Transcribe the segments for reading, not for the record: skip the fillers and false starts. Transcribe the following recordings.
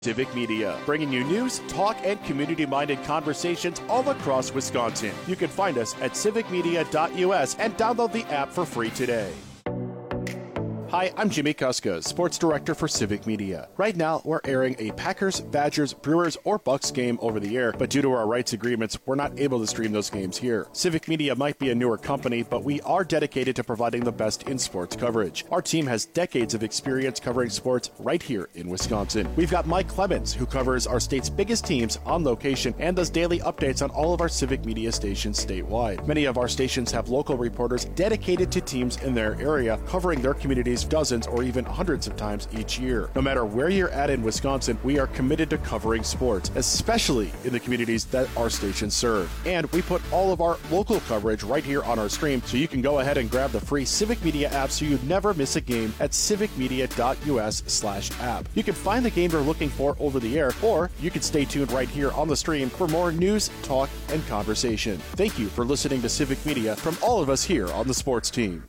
Civic Media, bringing you news, talk, and community-minded conversations all across Wisconsin. You can find us at civicmedia.us and download the app for free today. Hi, I'm Jimmy Kuska, Sports Director for Civic Media. Right now, we're airing a Packers, Badgers, Brewers, or Bucks game over the air, but due to our rights agreements, we're not able to stream those games here. Civic Media might be a newer company, but we are dedicated to providing the best in sports coverage. Our team has decades of experience covering sports right here in Wisconsin. We've got Mike Clemens, who covers our state's biggest teams on location and does daily updates on all of our Civic Media stations statewide. Many of our stations have local reporters dedicated to teams in their area, covering their communities dozens or even hundreds of times each year. No matter where you're at in Wisconsin, we are committed to covering sports, especially in the communities that our stations serve. And we put all of our local coverage right here on our stream, so you can go ahead and grab the free Civic Media app so you never miss a game at civicmedia.us/app. You can find the game you're looking for over the air, or you can stay tuned right here on the stream for more news, talk, and conversation. Thank you for listening to Civic Media from all of us here on the sports team.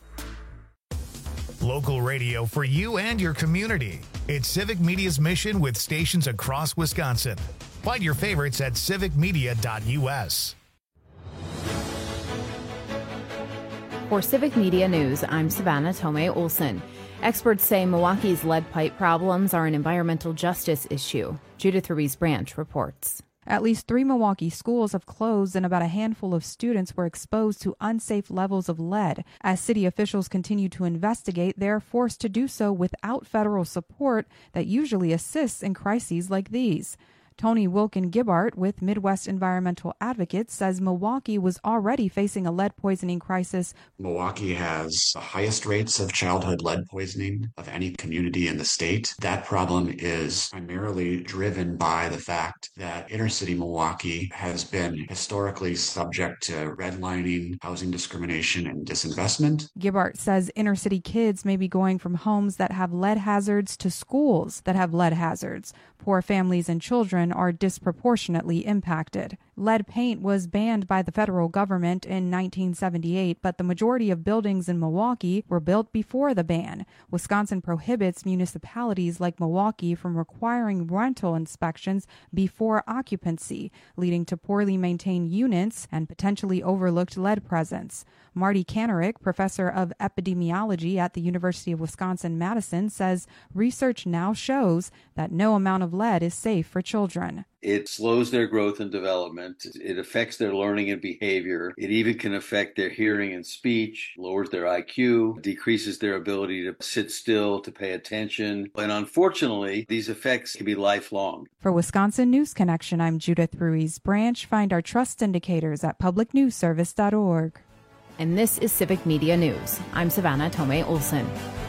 Local radio for you and your community. It's Civic Media's mission with stations across Wisconsin. Find your favorites at civicmedia.us. For Civic Media News, I'm Savannah Tomei Olson. Experts say Milwaukee's lead pipe problems are an environmental justice issue. Judith Ruiz-Branch reports. At least 3 Milwaukee schools have closed and about a handful of students were exposed to unsafe levels of lead. As city officials continue to investigate, they are forced to do so without federal support that usually assists in crises like these. Tony Wilkin-Gibbart with Midwest Environmental Advocates says Milwaukee was already facing a lead poisoning crisis. Milwaukee has the highest rates of childhood lead poisoning of any community in the state. That problem is primarily driven by the fact that inner city Milwaukee has been historically subject to redlining, housing discrimination, and disinvestment. Gibbart says inner city kids may be going from homes that have lead hazards to schools that have lead hazards. Poor families and children are disproportionately impacted. Lead paint was banned by the federal government in 1978, but the majority of buildings in Milwaukee were built before the ban. Wisconsin prohibits municipalities like Milwaukee from requiring rental inspections before occupancy, leading to poorly maintained units and potentially overlooked lead presence. Marty Kanarick, professor of epidemiology at the University of Wisconsin-Madison, says research now shows that no amount of lead is safe for children. It slows their growth and development. It affects their learning and behavior. It even can affect their hearing and speech, lowers their IQ, decreases their ability to sit still, to pay attention. And unfortunately, these effects can be lifelong. For Wisconsin News Connection, I'm Judith Ruiz-Branch. Find our trust indicators at publicnewsservice.org. And this is Civic Media News. I'm Savannah Tomei Olson.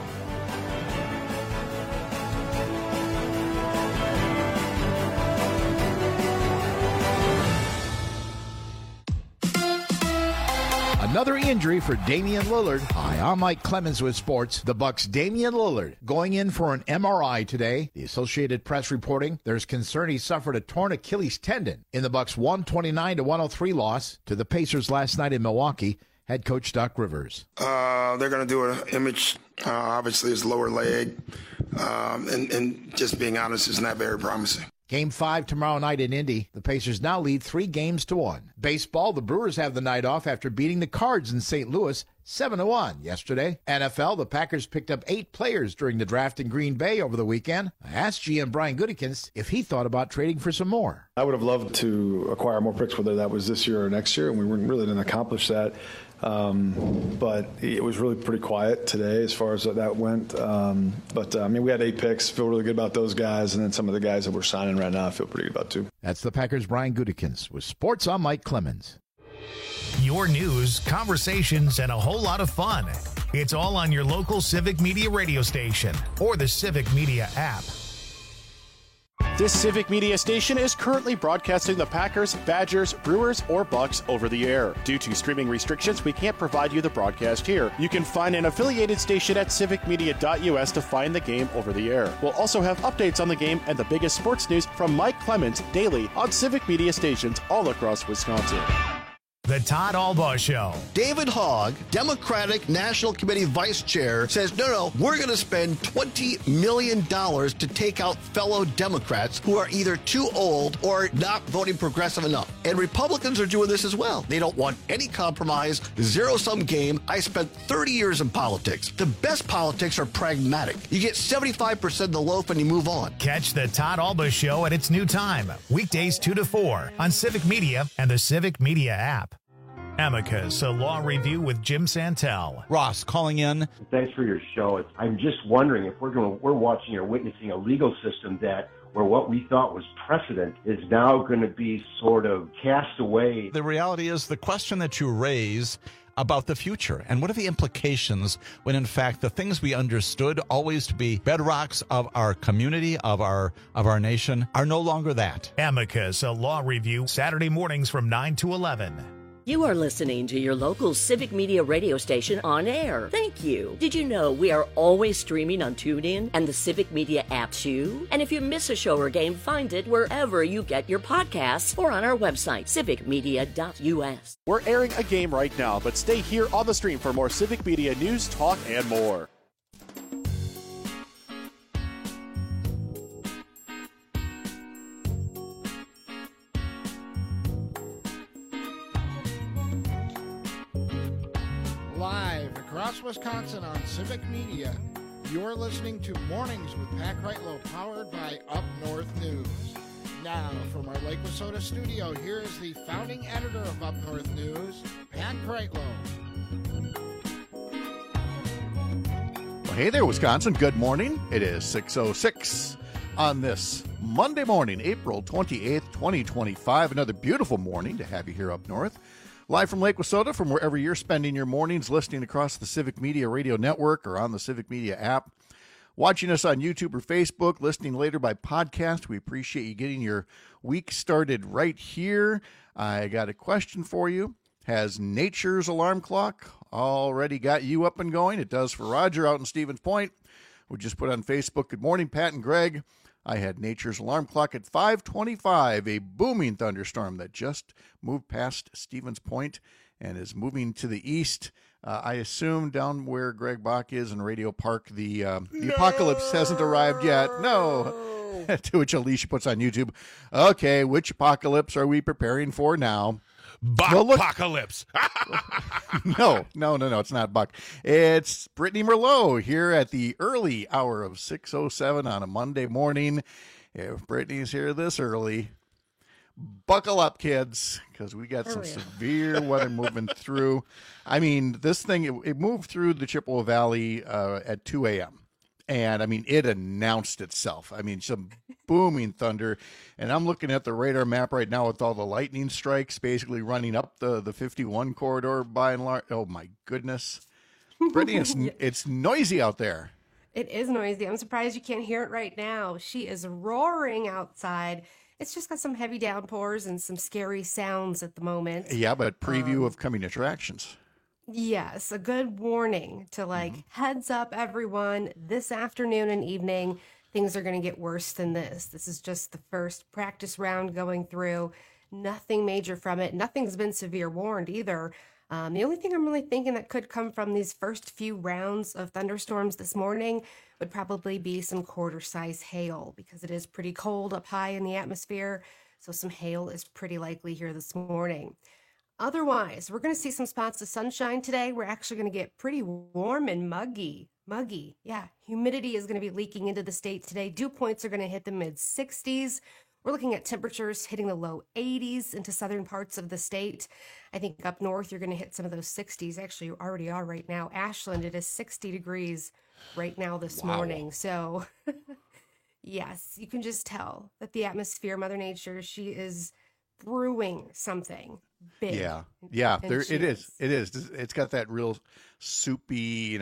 Another injury for Damian Lillard. Hi, I'm Mike Clemens with sports. The Bucks' Damian Lillard going in for an MRI today. The Associated Press reporting there's concern he suffered a torn Achilles tendon in the Bucks' 129-103 loss to the Pacers last night in Milwaukee. Head coach Doc Rivers. They're going to do an image, obviously his lower leg, and just being honest, it's not very promising. Game 5 tomorrow night in Indy. The Pacers now lead 3-1. Baseball, the Brewers have the night off after beating the Cards in St. Louis 7-1 yesterday. NFL, the Packers picked up 8 players during the draft in Green Bay over the weekend. I asked GM Brian Gutekunst if he thought about trading for some more. I would have loved to acquire more picks, whether that was this year or next year, and we really didn't accomplish that. But it was really pretty quiet today as far as that went. We had 8 picks. Feel really good about those guys, and then some of the guys that we're signing right now I feel pretty good about too. That's the Packers' Brian Gutekunst with Sports. I'm Mike Clemens. Your news, conversations, and a whole lot of fun. It's all on your local Civic Media radio station or the Civic Media app. This Civic Media station is currently broadcasting the Packers, Badgers, Brewers, or Bucks over the air. Due to streaming restrictions, we can't provide you the broadcast here. You can find an affiliated station at civicmedia.us to find the game over the air. We'll also have updates on the game and the biggest sports news from Mike Clemens daily on Civic Media stations all across Wisconsin. The Todd Albaugh Show. David Hogg, Democratic National Committee Vice Chair, says, no, we're going to spend $20 million to take out fellow Democrats who are either too old or not voting progressive enough. And Republicans are doing this as well. They don't want any compromise, zero-sum game. I spent 30 years in politics. The best politics are pragmatic. You get 75% of the loaf and you move on. Catch the Todd Albaugh Show at its new time, weekdays 2 to 4 on Civic Media and the Civic Media app. Amicus, a law review with Jim Santel. Ross calling in. Thanks for your show. I'm just wondering if we're watching or witnessing a legal system where what we thought was precedent is now going to be sort of cast away. The reality is the question that you raise about the future and what are the implications when in fact the things we understood always to be bedrocks of our community, of our nation, are no longer that. Amicus, a law review, Saturday mornings from 9 to 11. You are listening to your local Civic Media radio station on air. Thank you. Did you know we are always streaming on TuneIn and the Civic Media app too? And if you miss a show or game, find it wherever you get your podcasts or on our website, civicmedia.us. We're airing a game right now, but stay here on the stream for more Civic Media news, talk, and more. Live across Wisconsin on Civic Media, you're listening to Mornings with Pat Kreitlow, powered by Up North News. Now, from our Lake Wissota studio, here is the founding editor of Up North News, Pat Kreitlow. Well, hey there, Wisconsin. Good morning. It is 6:06 on this Monday morning, April 28th, 2025. Another beautiful morning to have you here up north. Live from Lake Wissota, from wherever you're spending your mornings, listening across the Civic Media radio network or on the Civic Media app. Watching us on YouTube or Facebook, listening later by podcast. We appreciate you getting your week started right here. I got a question for you. Has Nature's alarm clock already got you up and going? It does for Roger out in Stevens Point. We just put on Facebook, good morning, Pat and Greg. I had Nature's alarm clock at 5:25, a booming thunderstorm that just moved past Stevens Point and is moving to the east. I assume down where Greg Bach is in Radio Park, the apocalypse hasn't arrived yet. No. To which Alicia puts on YouTube, okay, which apocalypse are we preparing for now? Apocalypse. No, it's not Buck. It's Brittany Merlot here at the early hour of 6:07 on a Monday morning. If Brittany's here this early, buckle up, kids, because we got some severe weather moving through. I mean, this thing, it moved through the Chippewa Valley at 2 a.m. And, I mean, it announced itself. I mean, some booming thunder. And I'm looking at the radar map right now with all the lightning strikes basically running up the 51 corridor by and large. Oh, my goodness. Brittany, it's noisy out there. It is noisy. I'm surprised you can't hear it right now. She is roaring outside. It's just got some heavy downpours and some scary sounds at the moment. Yeah, but preview of coming attractions. Yes, a good warning to heads up, everyone. This afternoon and evening, things are going to get worse than this. This is just the first practice round going through. Nothing major from it. Nothing's been severe warned either. The only thing I'm really thinking that could come from these first few rounds of thunderstorms this morning would probably be some quarter-size hail, because it is pretty cold up high in the atmosphere. So some hail is pretty likely here this morning. Otherwise, we're going to see some spots of sunshine today. We're actually going to get pretty warm and muggy. Yeah, humidity is going to be leaking into the state today. Dew points are going to hit the mid-60s. We're looking at temperatures hitting the low 80s into southern parts of the state. I think up north, you're going to hit some of those 60s. Actually, you already are right now. Ashland, it is 60 degrees right now this morning. So, yes, you can just tell that the atmosphere, Mother Nature, she is brewing something big. Yeah, it is. It's got that real soupy,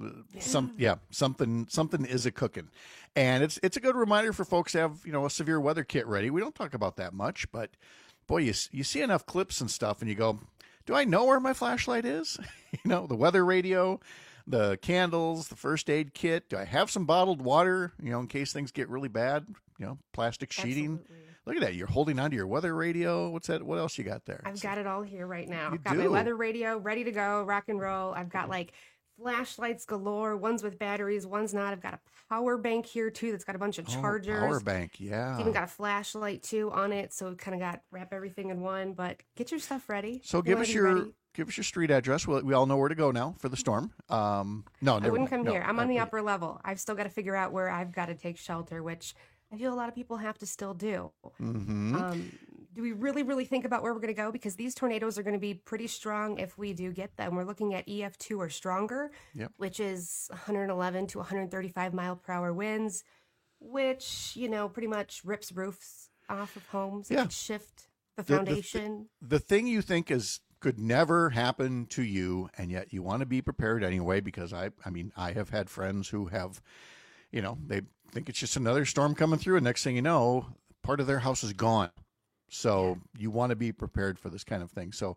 something is a cooking. And it's a good reminder for folks to have, a severe weather kit ready. We don't talk about that much, but boy, you see enough clips and stuff and you go, do I know where my flashlight is? The weather radio, the candles, the first aid kit. Do I have some bottled water, in case things get really bad? Plastic sheeting. Absolutely. Look at that. You're holding on to your weather radio. What's that? What else you got there? I've got it all here right now. You I've got do. my weather radio ready to go, rock and roll. I've got like flashlights galore, ones with batteries, one's not. I've got a power bank here too that's got a bunch of chargers. Power bank, yeah. It's even got a flashlight too on it, so it kind of wrap everything in one. But get your stuff ready. So give us your street address. We all know where to go now for the storm. No, I wouldn't come here. I'm on the upper level. I've still got to figure out where I've got to take shelter, which I feel a lot of people have to still do. Mm-hmm. Do we really think about where we're going to go? Because these tornadoes are going to be pretty strong if we do get them. We're looking at EF2 or stronger, which is 111 to 135 mile per hour winds, which, pretty much rips roofs off of homes. It could shift the foundation. The thing you think could never happen to you, and yet you want to be prepared anyway, because I have had friends who have, they think it's just another storm coming through, and next thing you know, part of their house is gone. So you want to be prepared for this kind of thing. So,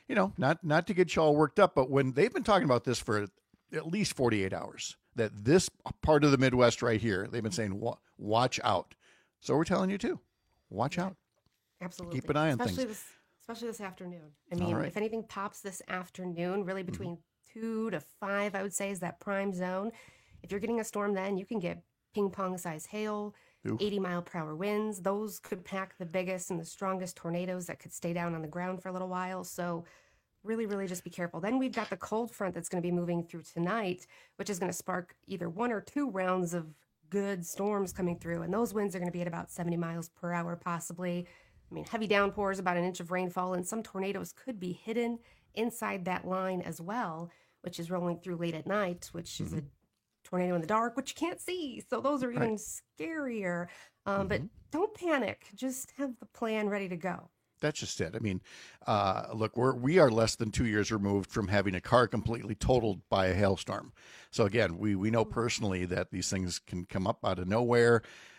not to get you all worked up, but when they've been talking about this for at least 48 hours, that this part of the Midwest right here, they've been saying, watch out. So we're telling you too, watch out. Absolutely. Keep an eye on things. Especially this afternoon. I mean, if anything pops this afternoon, really between 2 to 5, I would say, is that prime zone. If you're getting a storm then, you can get ping pong size hail, 80 mile per hour winds. Those could pack the biggest and the strongest tornadoes that could stay down on the ground for a little while. So really just be careful. Then we've got the cold front that's going to be moving through tonight, which is going to spark either 1 or 2 rounds of good storms coming through. And those winds are going to be at about 70 miles per hour, possibly. I mean, heavy downpours, about an inch of rainfall, and some tornadoes could be hidden inside that line as well, which is rolling through late at night, which is a tornado in the dark, which you can't see. So those are even scarier. But don't panic. Just have the plan ready to go. That's just it. I mean, look, we are less than 2 years removed from having a car completely totaled by a hailstorm. So again, we know personally that these things can come up out of nowhere.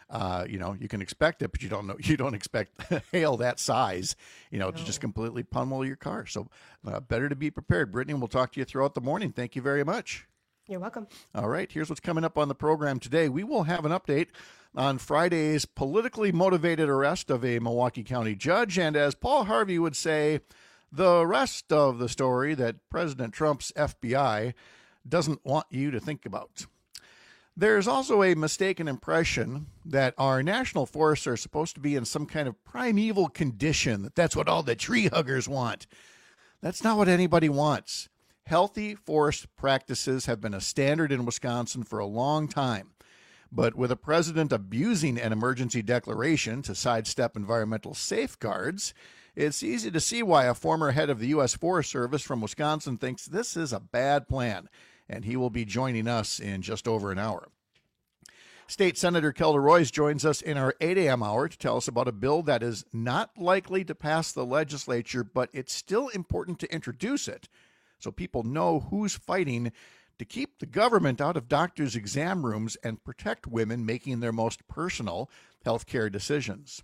You can expect it, but you don't expect hail that size, to just completely pummel your car. So better to be prepared. Brittany, we'll talk to you throughout the morning. Thank you very much. You're welcome. All right. Here's what's coming up on the program today. We will have an update on Friday's politically motivated arrest of a Milwaukee County judge. And as Paul Harvey would say, the rest of the story that President Trump's FBI doesn't want you to think about. There's also a mistaken impression that our national forests are supposed to be in some kind of primeval condition, that's what all the tree huggers want. That's not what anybody wants. Healthy forest practices have been a standard in Wisconsin for a long time. But with a president abusing an emergency declaration to sidestep environmental safeguards, it's easy to see why a former head of the U.S. Forest Service from Wisconsin thinks this is a bad plan. And he will be joining us in just over an hour. State Senator Kelda Roys joins us in our 8 a.m. hour to tell us about a bill that is not likely to pass the legislature, but it's still important to introduce it so people know who's fighting to keep the government out of doctors' exam rooms and protect women making their most personal health care decisions.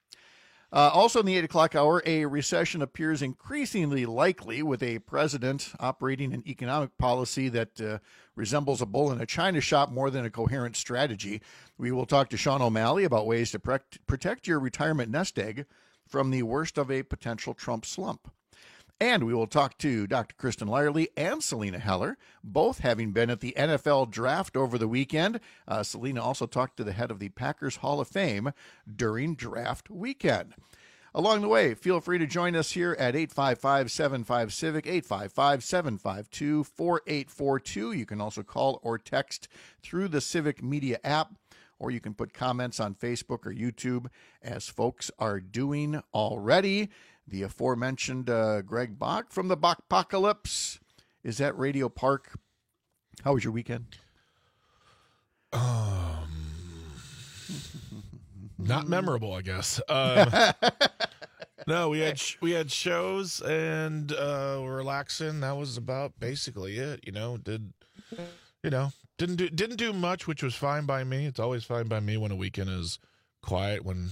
Also in the 8 o'clock hour, a recession appears increasingly likely with a president operating an economic policy that resembles a bull in a china shop more than a coherent strategy. We will talk to Sean O'Malley about ways to protect your retirement nest egg from the worst of a potential Trump slump. And we will talk to Dr. Kristen Lyerly and Selena Heller, both having been at the NFL draft over the weekend. Selena also talked to the head of the Packers Hall of Fame during draft weekend. Along the way, feel free to join us here at 855-75-CIVIC, 855-752-4842. You can also call or text through the Civic Media app, or you can put comments on Facebook or YouTube, as folks are doing already. The aforementioned Greg Bach from the Bachpocalypse is at Radio Park. How was your weekend? Not memorable, I guess. No, we had shows and we're relaxing. That was about basically it. Didn't do much, which was fine by me. It's always fine by me when a weekend is quiet. When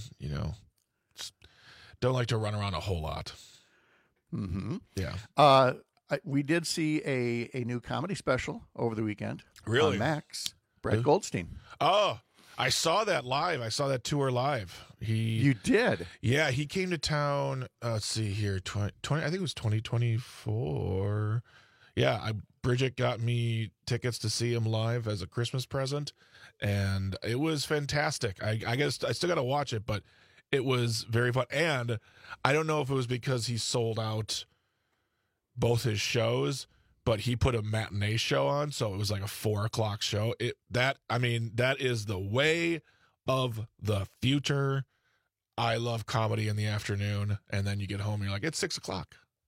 don't like to run around a whole lot. Mm-hmm. Yeah. We did see a new comedy special over the weekend. Really? On Max. Brett Goldstein. Oh, I saw that live. I saw that tour live. You did? Yeah, he came to town. Let's see here, 20, I think it was 2024. Yeah, Bridget got me tickets to see him live as a Christmas present, and it was fantastic. I guess I still got to watch it, but it was very fun. And I don't know if it was because he sold out both his shows, but he put a matinee show on, so it was like a 4:00 show. That is the way of the future. I love comedy in the afternoon, and then you get home and you're like, it's 6:00.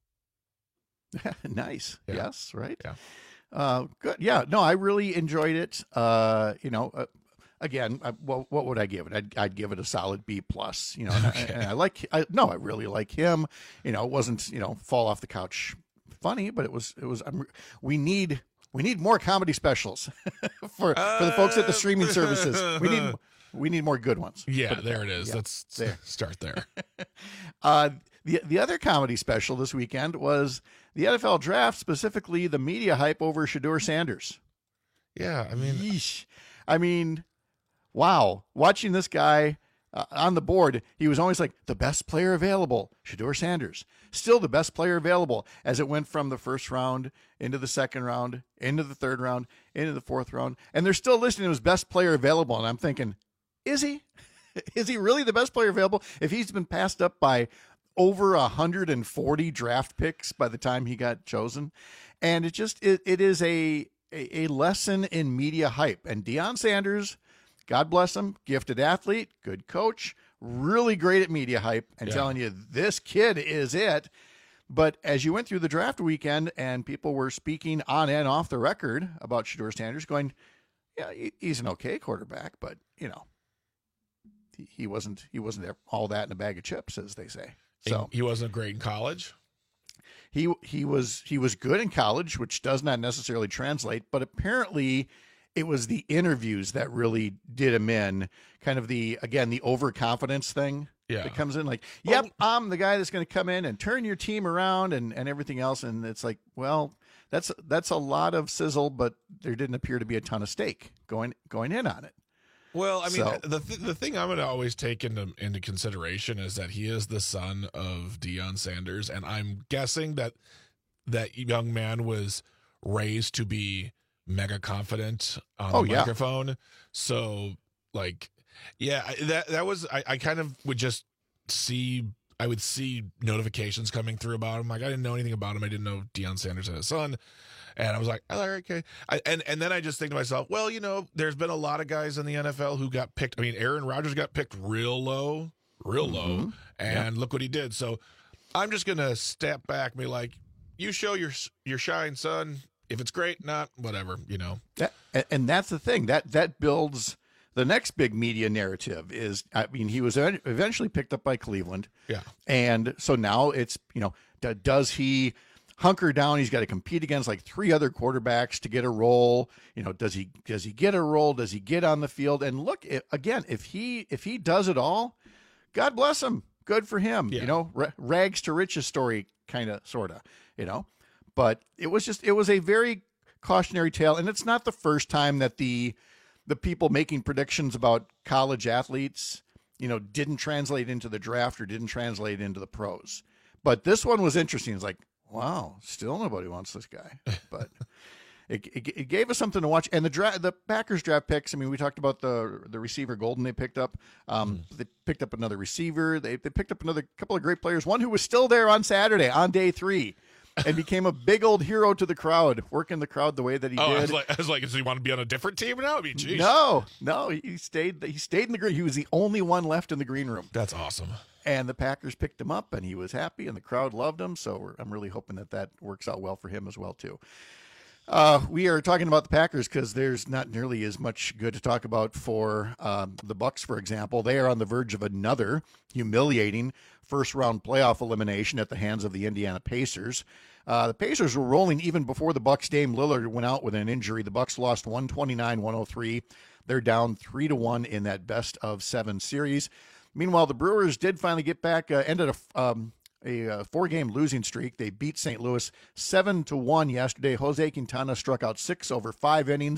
Nice. Yeah. Yes, right. Yeah. Good. Yeah. No, I really enjoyed it. Again, what would I give it? I'd give it a solid B+. You know, and I really like him. You know, it wasn't fall off the couch funny, but it was. We need more comedy specials for the folks at the streaming services. We need more good ones. Yeah, there it is. Yeah, Let's start there. The other comedy special this weekend was the NFL draft, specifically the media hype over Shedeur Sanders. Yeah, I mean, wow. Watching this guy on the board, he was always like the best player available, Shedeur Sanders. Still the best player available as it went from the first round into the second round, into the third round, into the fourth round. And they're still listing him as best player available. And I'm thinking, is he? Is he really the best player available? If he's been passed up by over 140 draft picks by the time he got chosen. And it is a lesson in media hype. And Deion Sanders, God bless him, gifted athlete, good coach, really great at media hype and telling you this kid is it. But as you went through the draft weekend and people were speaking on and off the record about Shedeur Sanders going, yeah, he's an okay quarterback, but he wasn't all that in a bag of chips, as they say. So he wasn't great in college. He was good in college, which does not necessarily translate, but apparently it was the interviews that really did him in. Kind of the overconfidence thing that comes in. Like, yep, I'm the guy that's going to come in and turn your team around and everything else. And it's like, well, that's a lot of sizzle, but there didn't appear to be a ton of steak going in on it. Well, I mean, the thing I'm going to always take into consideration is that he is the son of Deion Sanders, and I'm guessing that young man was raised to be mega confident on the microphone. So, like, yeah, that was I kind of would just see. I would see notifications coming through about him. Like, I didn't know anything about him. I didn't know Deion Sanders had a son. And I was like, oh, okay. And then I just think to myself, well, there's been a lot of guys in the NFL who got picked. I mean, Aaron Rodgers got picked real low, and look what he did. So I'm just going to step back and be like, you show your shine, son. If it's great, not whatever, And that's the thing. That builds the next big media narrative is, I mean, he was eventually picked up by Cleveland. Yeah. And so now it's, does he hunker down? He's got to compete against like 3 other quarterbacks to get a role. Does he get a role? Does he get on the field? And look, again, if he does it all, God bless him. Good for him. Yeah. Rags to riches story, sort of, but it was a very cautionary tale. And it's not the first time that the people making predictions about college athletes, didn't translate into the draft or didn't translate into the pros. But this one was interesting. It's like, wow, still nobody wants this guy, but it gave us something to watch. And the Packers draft picks. I mean, we talked about the receiver Golden they picked up. They picked up another receiver. They picked up another couple of great players. One who was still there on Saturday on day 3, and became a big old hero to the crowd, working the crowd the way that he did. I was like, does he want to be on a different team now? I mean, geez. No, he stayed in the green. He was the only one left in the green room. That's awesome. And the Packers picked him up, and he was happy, and the crowd loved him. So I'm really hoping that works out well for him as well, too. We are talking about the Packers because there's not nearly as much good to talk about for the Bucs, for example. They are on the verge of another humiliating first-round playoff elimination at the hands of the Indiana Pacers. The Pacers were rolling even before the Bucs' Dame Lillard went out with an injury. The Bucs lost 129-103. They're down 3-1 in that best-of-7 series. Meanwhile, the Brewers did finally get back, ended a 4-game losing streak. They beat St. Louis 7-1 yesterday. Jose Quintana struck out 6 over 5 innings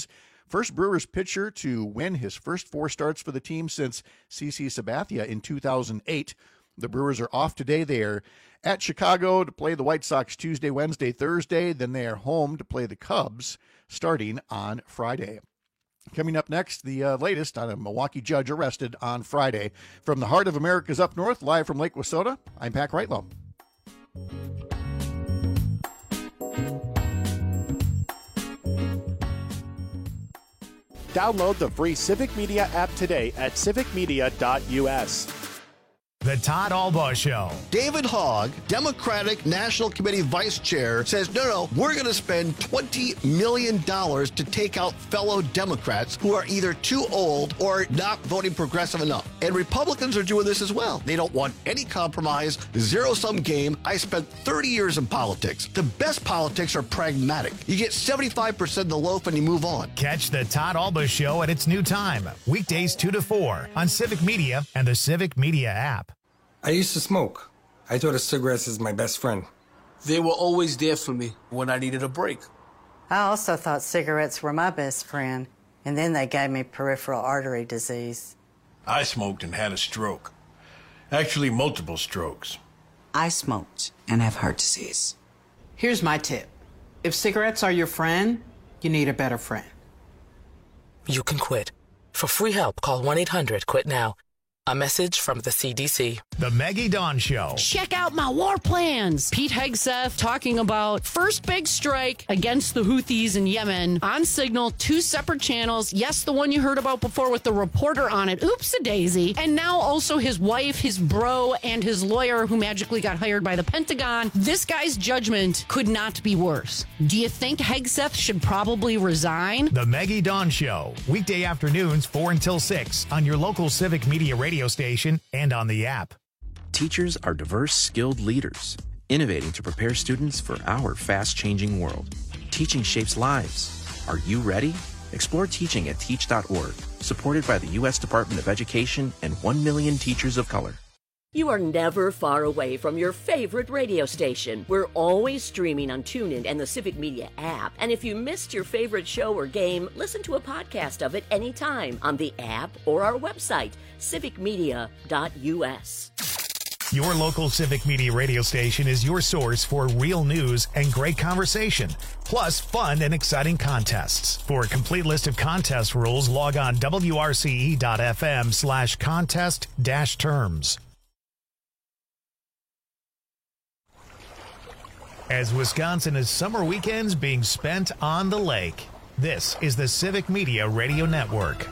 First Brewers pitcher to win his first 4 starts for the team since CC Sabathia in 2008. The Brewers are off today. They are at Chicago to play the White Sox Tuesday, Wednesday, Thursday. Then they are home to play the Cubs starting on Friday. Coming up next, the latest on a Milwaukee judge arrested on Friday. From the heart of America's up north, live from Lake Wissota, I'm Pat Reitlow. Download the free Civic Media app today at civicmedia.us. The Todd Albaugh Show. David Hogg, Democratic National Committee Vice Chair, says, no, we're going to spend $20 million to take out fellow Democrats who are either too old or not voting progressive enough. And Republicans are doing this as well. They don't want any compromise, zero-sum game. I spent 30 years in politics. The best politics are pragmatic. You get 75% of the loaf and you move on. Catch the Todd Albaugh Show at its new time, weekdays 2 to 4 on Civic Media and the Civic Media app. I used to smoke. I thought of cigarettes as my best friend. They were always there for me when I needed a break. I also thought cigarettes were my best friend, and then they gave me peripheral artery disease. I smoked and had a stroke. Actually, multiple strokes. I smoked and have heart disease. Here's my tip. If cigarettes are your friend, you need a better friend. You can quit. For free help, call 1-800-QUIT-NOW. A message from the CDC. The Maggie Dawn Show. Check out my war plans. Pete Hegseth talking about first big strike against the Houthis in Yemen on Signal, 2 separate channels. Yes, the one you heard about before with the reporter on it. Oops-a-daisy. And now also his wife, his bro, and his lawyer who magically got hired by the Pentagon. This guy's judgment could not be worse. Do you think Hegseth should probably resign? The Maggie Dawn Show. Weekday afternoons 4 until 6 on your local Civic Media radio station and on the app. Teachers are diverse, skilled leaders, innovating to prepare students for our fast-changing world. Teaching shapes lives. Are you ready? Explore teaching at teach.org, supported by the U.S. Department of Education and 1 million teachers of color. You are never far away from your favorite radio station. We're always streaming on TuneIn and the Civic Media app. And if you missed your favorite show or game, listen to a podcast of it anytime on the app or our website, civicmedia.us. Your local Civic Media radio station is your source for real news and great conversation, plus fun and exciting contests. For a complete list of contest rules, log on wrce.fm/contest-terms. As Wisconsin is summer weekends being spent on the lake, this is the Civic Media Radio Network.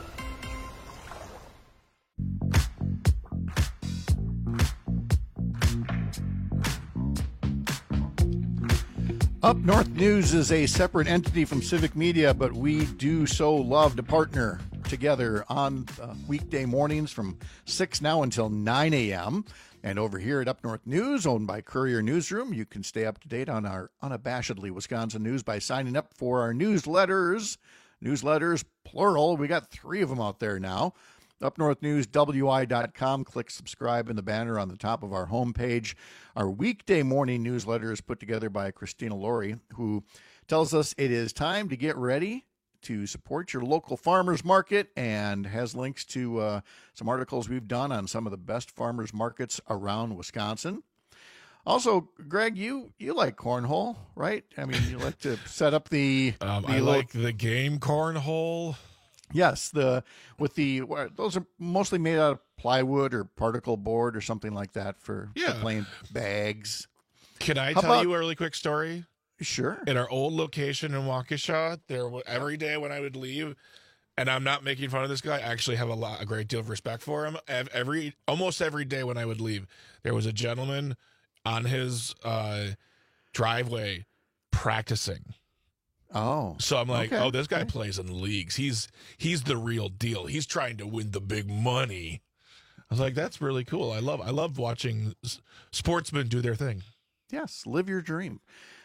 Up North News is a separate entity from Civic Media, but we do so love to partner together on weekday mornings from 6 now until 9 a.m. And over here at Up North News, owned by Courier Newsroom, you can stay up to date on our unabashedly Wisconsin news by signing up for our newsletters. Newsletters, plural. We got 3 of them out there now. UpNorthNewsWI.com. Click subscribe in the banner on the top of our homepage. Our weekday morning newsletter is put together by Christina Laurie, who tells us it is time to get ready to support your local farmers market and has links to some articles we've done on some of the best farmers markets around Wisconsin. Also, Greg, you like cornhole, right? I mean, you like to set up the I like the game cornhole. Yes, those are mostly made out of plywood or particle board or something like that for playing bags. Can I tell you a really quick story? Sure. In our old location in Waukesha, every day when I would leave, and I'm not making fun of this guy, I actually have a great deal of respect for him. Almost every day when I would leave, there was a gentleman on his driveway practicing. Oh. So I'm like, this guy plays in leagues. He's the real deal. He's trying to win the big money. I was like, that's really cool. I love watching sportsmen do their thing. Yes, live your dream.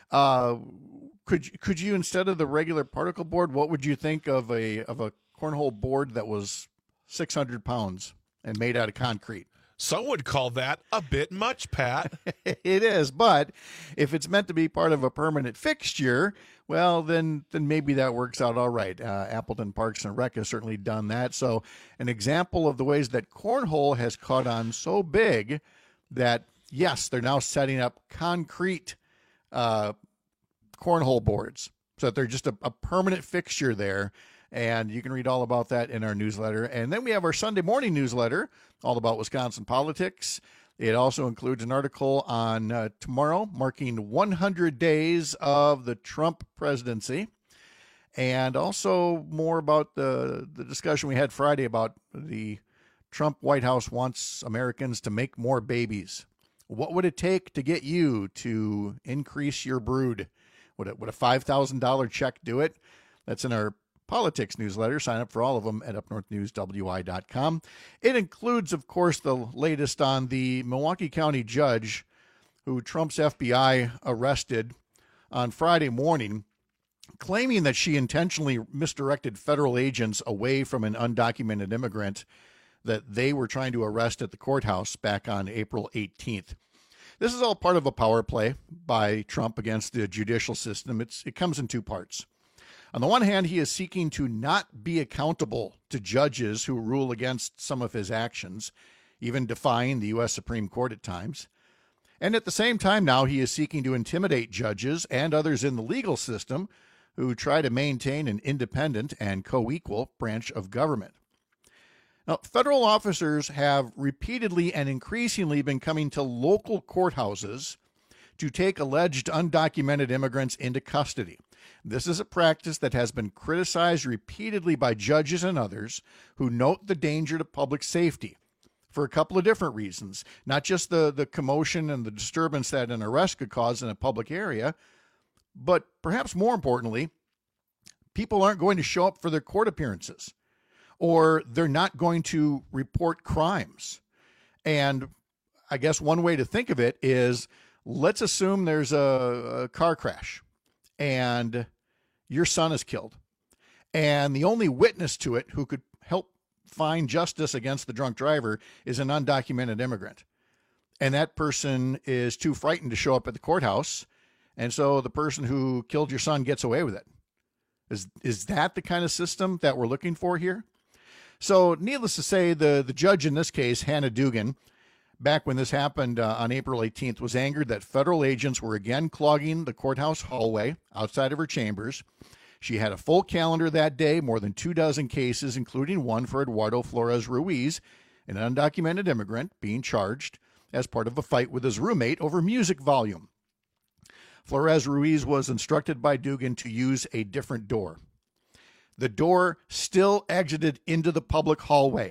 Could you, instead of the regular particle board, what would you think of a cornhole board that was 600 pounds and made out of concrete? Some would call that a bit much, Pat. It is, but if it's meant to be part of a permanent fixture, well, then maybe that works out all right. Appleton Parks and Rec has certainly done that. So an example of the ways that cornhole has caught on so big that, yes, they're now setting up concrete cornhole boards so that they're just a permanent fixture there. And you can read all about that in our newsletter. And then we have our Sunday morning newsletter, all about Wisconsin politics. It also includes an article on tomorrow, marking 100 days of the Trump presidency. And also more about the discussion we had Friday about the Trump White House wants Americans to make more babies. What would it take to get you to increase your brood? Would a $5,000 check do it? That's in our politics newsletter. Sign up for all of them at upnorthnewswi.com. It includes, of course, the latest on the Milwaukee County judge who Trump's FBI arrested on Friday morning, claiming that she intentionally misdirected federal agents away from an undocumented immigrant that they were trying to arrest at the courthouse back on April 18th. This is all part of a power play by Trump against the judicial system. It comes in two parts. On the one hand, he is seeking to not be accountable to judges who rule against some of his actions, even defying the U.S. Supreme Court at times. And at the same time now, he is seeking to intimidate judges and others in the legal system who try to maintain an independent and co-equal branch of government. Now, federal officers have repeatedly and increasingly been coming to local courthouses to take alleged undocumented immigrants into custody. This is a practice that has been criticized repeatedly by judges and others who note the danger to public safety for a couple of different reasons. Not just the commotion and the disturbance that an arrest could cause in a public area, but perhaps more importantly, people aren't going to show up for their court appearances, or they're not going to report crimes. And I guess one way to think of it is, let's assume there's a car crash and your son is killed, and the only witness to it who could help find justice against the drunk driver is an undocumented immigrant. And that person is too frightened to show up at the courthouse, and so the person who killed your son gets away with it. Is that the kind of system that we're looking for here? So needless to say, the judge in this case, Hannah Dugan, back when this happened on April 18th, was angered that federal agents were again clogging the courthouse hallway outside of her chambers. She had a full calendar that day, more than 24 cases, including one for Eduardo Flores Ruiz, an undocumented immigrant being charged as part of a fight with his roommate over music volume. Flores Ruiz was instructed by Dugan to use a different door. The door still exited into the public hallway,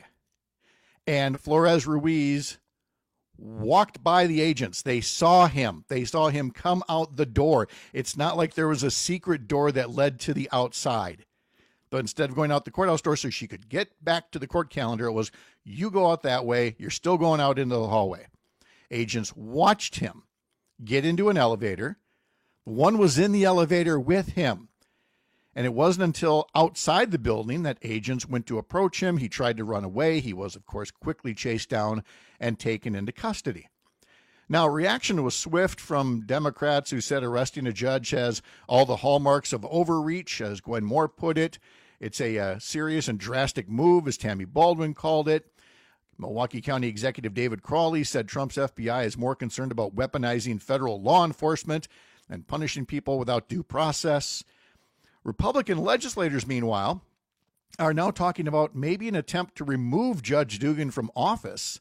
and Flores Ruiz walked by the agents. They saw him. They saw him come out the door. It's not like there was a secret door that led to the outside. But instead of going out the courthouse door so she could get back to the court calendar, it was, you go out that way. You're still going out into the hallway. Agents watched him get into an elevator. One was in the elevator with him. And it wasn't until outside the building that agents went to approach him. He tried to run away. He was, of course, quickly chased down and taken into custody. Now, reaction was swift from Democrats who said arresting a judge has all the hallmarks of overreach, as Gwen Moore put it. It's a serious and drastic move, as Tammy Baldwin called it. Milwaukee County Executive David Crawley said Trump's FBI is more concerned about weaponizing federal law enforcement than punishing people without due process. Republican legislators, meanwhile, are now talking about maybe an attempt to remove Judge Dugan from office.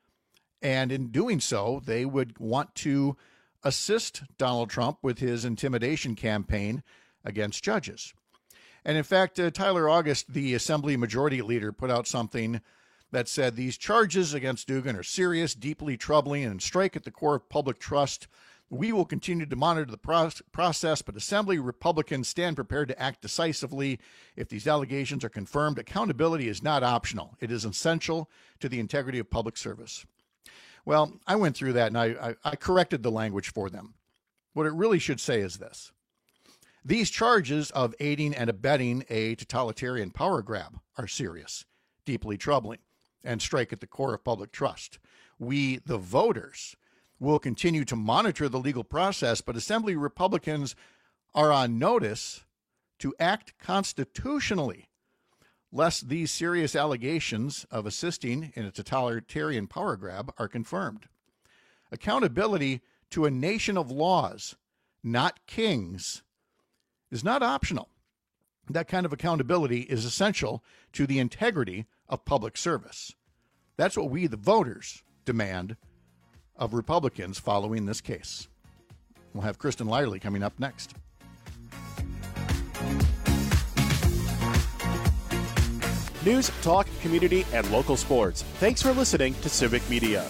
And in doing so, they would want to assist Donald Trump with his intimidation campaign against judges. And in fact, Tyler August, the Assembly Majority Leader, put out something that said these charges against Dugan are serious, deeply troubling, and strike at the core of public trust. We will continue to monitor the process, but Assembly Republicans stand prepared to act decisively if these allegations are confirmed. Accountability is not optional. It is essential to the integrity of public service. Well, I went through that, and I corrected the language for them. What it really should say is this. These charges of aiding and abetting a totalitarian power grab are serious, deeply troubling, and strike at the core of public trust. We, the voters, will continue to monitor the legal process, but Assembly Republicans are on notice to act constitutionally, lest these serious allegations of assisting in a totalitarian power grab are confirmed. Accountability to a nation of laws, not kings, is not optional. That kind of accountability is essential to the integrity of public service. That's what we, the voters, demand of Republicans following this case. We'll have Kristen Lyerly coming up next. News, talk, community, and local sports. Thanks for listening to Civic Media.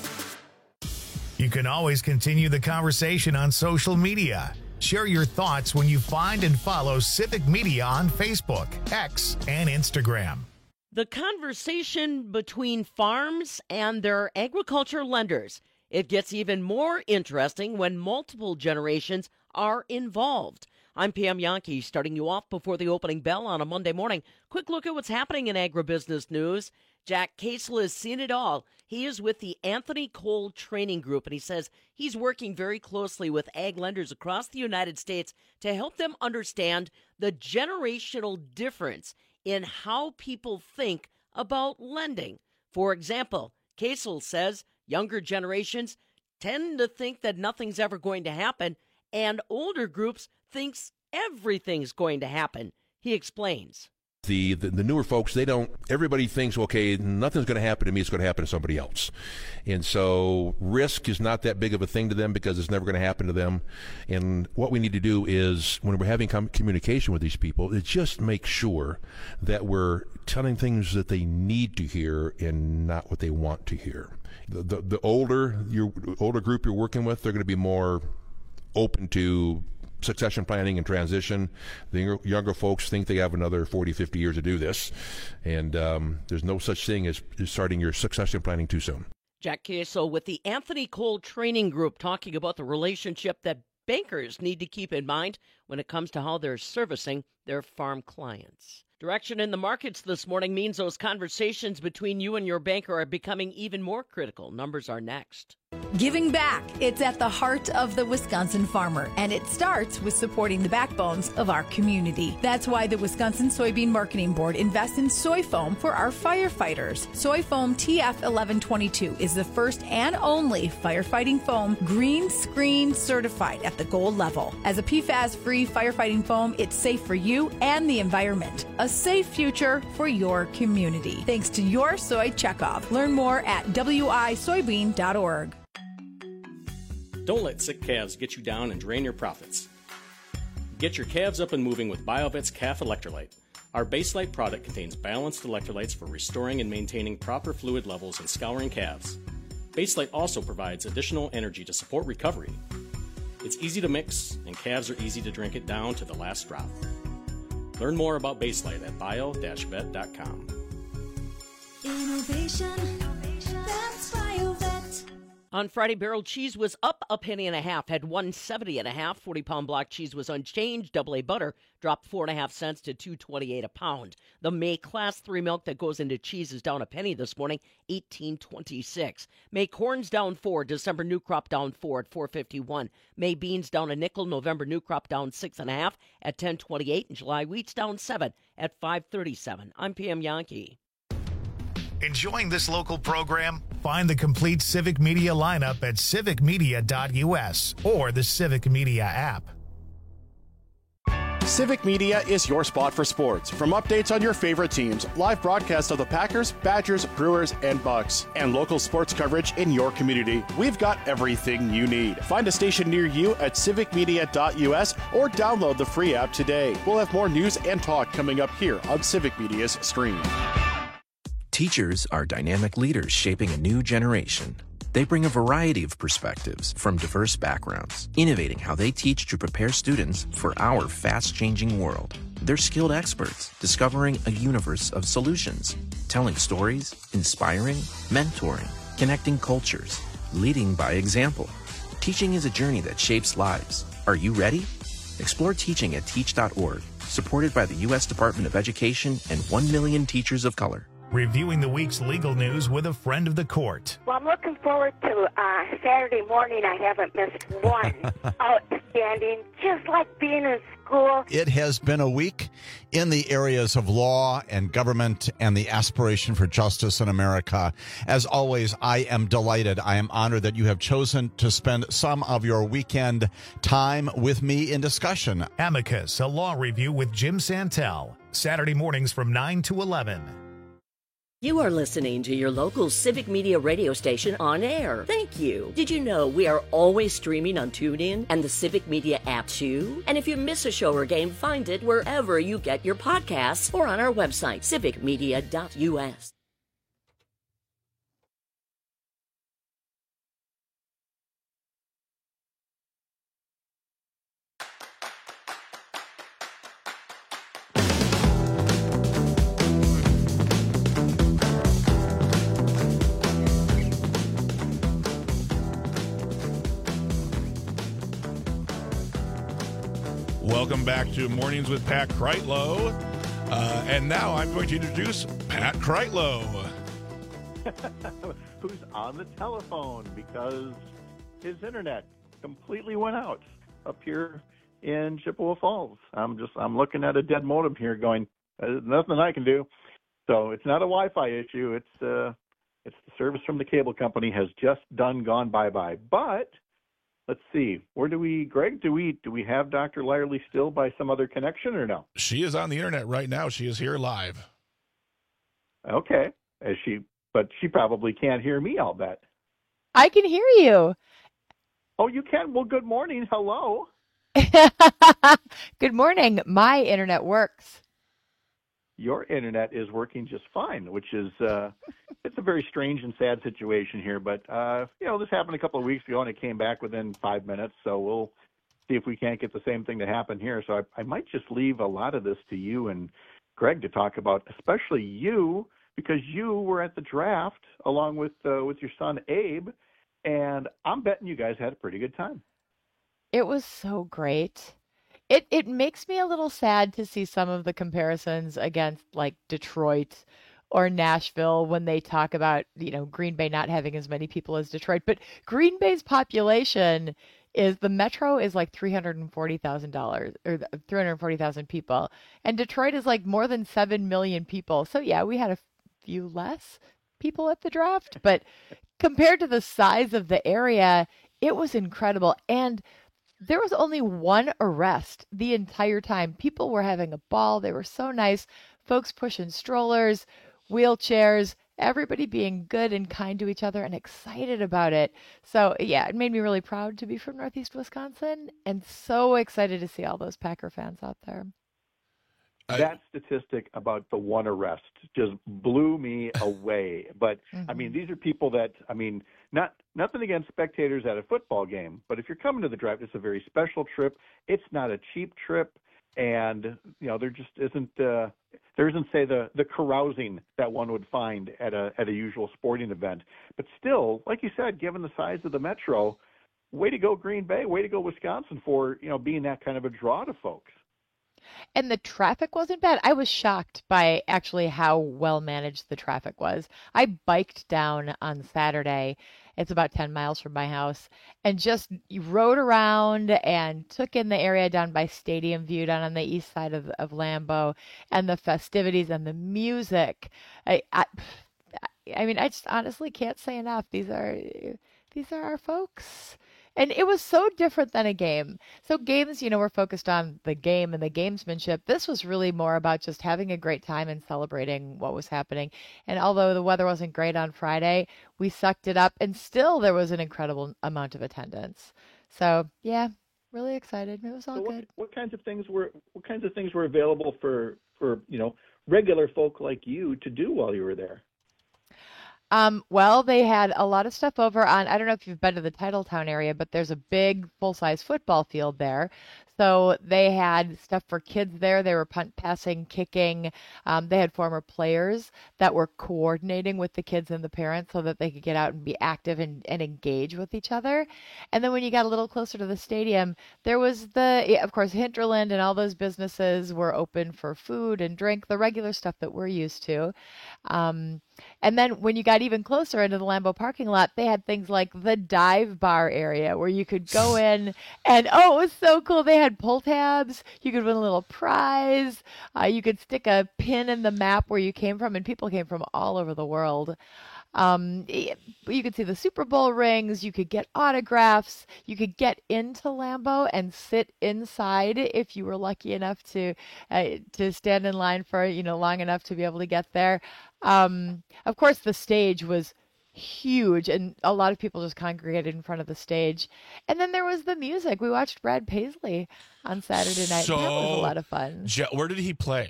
You can always continue the conversation on social media. Share your thoughts when you find and follow Civic Media on Facebook, X, and Instagram. The conversation between farms and their agriculture lenders. It gets even more interesting when multiple generations are involved. I'm Pam Yankee, starting you off before the opening bell on a Monday morning. Quick look at what's happening in agribusiness news. Jack Casel has seen it all. He is with the Anthony Cole Training Group, and he says he's working very closely with ag lenders across the United States to help them understand the generational difference in how people think about lending. For example, Casel says younger generations tend to think that nothing's ever going to happen, and older groups thinks everything's going to happen. He explains. The newer folks, everybody thinks, okay, nothing's going to happen to me, it's going to happen to somebody else. And so risk is not that big of a thing to them because it's never going to happen to them. And what we need to do is, when we're having communication with these people, is just make sure that we're telling things that they need to hear and not what they want to hear. The older group you're working with, they're going to be more open to succession planning and transition. The younger folks think they have another 40, 50 years to do this, and there's no such thing as starting your succession planning too soon. Jack Casel with the Anthony Cole Training Group talking about the relationship that bankers need to keep in mind when it comes to how they're servicing their farm clients. Direction in the markets this morning means those conversations between you and your banker are becoming even more critical. Numbers are next. Giving back. It's at the heart of the Wisconsin farmer, and it starts with supporting the backbones of our community. That's why the Wisconsin Soybean Marketing Board invests in soy foam for our firefighters. Soy foam TF1122 is the first and only firefighting foam green screen certified at the gold level. As a PFAS-free firefighting foam, it's safe for you and the environment. A safe future for your community. Thanks to your soy checkoff. Learn more at wisoybean.org. Don't let sick calves get you down and drain your profits. Get your calves up and moving with BioVet's Calf Electrolyte. Our Baselite product contains balanced electrolytes for restoring and maintaining proper fluid levels and scouring calves. Baselite also provides additional energy to support recovery. It's easy to mix, and calves are easy to drink it down to the last drop. Learn more about Baselite at bio-vet.com. Innovation, that's BioVet. On Friday, barrel cheese was up a penny and a half, had 170 and a half. 40-pound block cheese was unchanged. Double A butter dropped 4.5 cents to $2.28 a pound. The May Class 3 milk that goes into cheese is down a penny this morning, $18.26. May corn's down 4. December new crop down 4 at $4.51. May beans down a nickel. November new crop down 6.5 at $10.28. And July wheat's down 7 at $5.37. I'm Pam Yankee. Enjoying this local program? Find the complete Civic Media lineup at civicmedia.us or the Civic Media app. Civic Media is your spot for sports. From updates on your favorite teams, live broadcasts of the Packers, Badgers, Brewers, and Bucks, and local sports coverage in your community, we've got everything you need. Find a station near you at civicmedia.us or download the free app today. We'll have more news and talk coming up here on Civic Media's stream. Teachers are dynamic leaders shaping a new generation. They bring a variety of perspectives from diverse backgrounds, innovating how they teach to prepare students for our fast-changing world. They're skilled experts, discovering a universe of solutions, telling stories, inspiring, mentoring, connecting cultures, leading by example. Teaching is a journey that shapes lives. Are you ready? Explore teaching at teach.org, supported by the U.S. Department of Education and 1 million teachers of color. reviewing the week's legal news with a friend of the court. Well, I'm looking forward to Saturday morning. I haven't missed one. Outstanding. Just like being in school. It has been a week in the areas of law and government and the aspiration for justice in America. As always, I am delighted. I am honored that you have chosen to spend some of your weekend time with me in discussion. Amicus, a law review with Jim Santel. Saturday mornings from 9 to 11. You are listening to your local Civic Media radio station on air. Thank you. Did you know we are always streaming on TuneIn and the Civic Media app too? And if you miss a show or game, find it wherever you get your podcasts or on our website, civicmedia.us. Welcome back to Mornings with Pat Kreitlow. And now I'm going to introduce Pat Kreitlow. Who's on the telephone because his internet completely went out up here in Chippewa Falls. I'm looking at a dead modem here going, there's nothing I can do. So it's not a Wi-Fi issue. It's the service from the cable company has just gone bye-bye. But let's see. Greg, do we have Dr. Lyerly still by some other connection or no? She is on the internet right now. She is here live. Okay. But she probably can't hear me, I'll bet. I can hear you. Oh, you can? Well, good morning. Hello. Good morning. My internet works. Your internet is working just fine, which is it's a very strange and sad situation here. But this happened a couple of weeks ago, and it came back within 5 minutes. So we'll see if we can't get the same thing to happen here. So I might just leave a lot of this to you and Greg to talk about, especially you, because you were at the draft along with your son Abe, and I'm betting you guys had a pretty good time. It was so great. It makes me a little sad to see some of the comparisons against like Detroit or Nashville when they talk about, Green Bay not having as many people as Detroit. But Green Bay's population the metro is like $340,000 or 340,000 people. And Detroit is like more than 7 million people. So yeah, we had a few less people at the draft, but compared to the size of the area, it was incredible. And there was only one arrest the entire time. People were having a ball. They were so nice. Folks pushing strollers, wheelchairs, everybody being good and kind to each other and excited about it. So, yeah, it made me really proud to be from Northeast Wisconsin and so excited to see all those Packer fans out there. That statistic about the one arrest just blew me away. But, I mean, these are people that, nothing against spectators at a football game, but if you're coming to the draft, it's a very special trip. It's not a cheap trip. And, there just isn't, there isn't, say, the carousing that one would find at a usual sporting event. But still, like you said, given the size of the metro, way to go Green Bay, way to go Wisconsin for, being that kind of a draw to folks. And the traffic wasn't bad. I was shocked by actually how well managed the traffic was. I biked down on Saturday. It's about 10 miles from my house, and just rode around and took in the area down by Stadium View down on the east side of Lambeau, and the festivities and the music. I just honestly can't say enough. These are our folks. And it was so different than a game. So games, were focused on the game and the gamesmanship. This was really more about just having a great time and celebrating what was happening. And although the weather wasn't great on Friday, we sucked it up, and still there was an incredible amount of attendance. So yeah, really excited. It was all good. What kinds of things were available for regular folk like you to do while you were there? Well, they had a lot of stuff over on, I don't know if you've been to the Titletown area, but there's a big full-size football field there. So they had stuff for kids there. They were punt, passing, kicking. They had former players that were coordinating with the kids and the parents so that they could get out and be active and engage with each other. And then when you got a little closer to the stadium, there was of course, Hinterland and all those businesses were open for food and drink, the regular stuff that we're used to. And then when you got even closer into the Lambeau parking lot, they had things like the dive bar area where you could go in and, it was so cool. They had pull tabs. You could win a little prize. You could stick a pin in the map where you came from, and people came from all over the world. You could see the Super Bowl rings. You could get autographs. You could get into Lambeau and sit inside if you were lucky enough to stand in line for long enough to be able to get there. Of course, the stage was huge, and a lot of people just congregated in front of the stage. And then there was the music. We watched Brad Paisley on Saturday night. That was a lot of fun. Where did he play?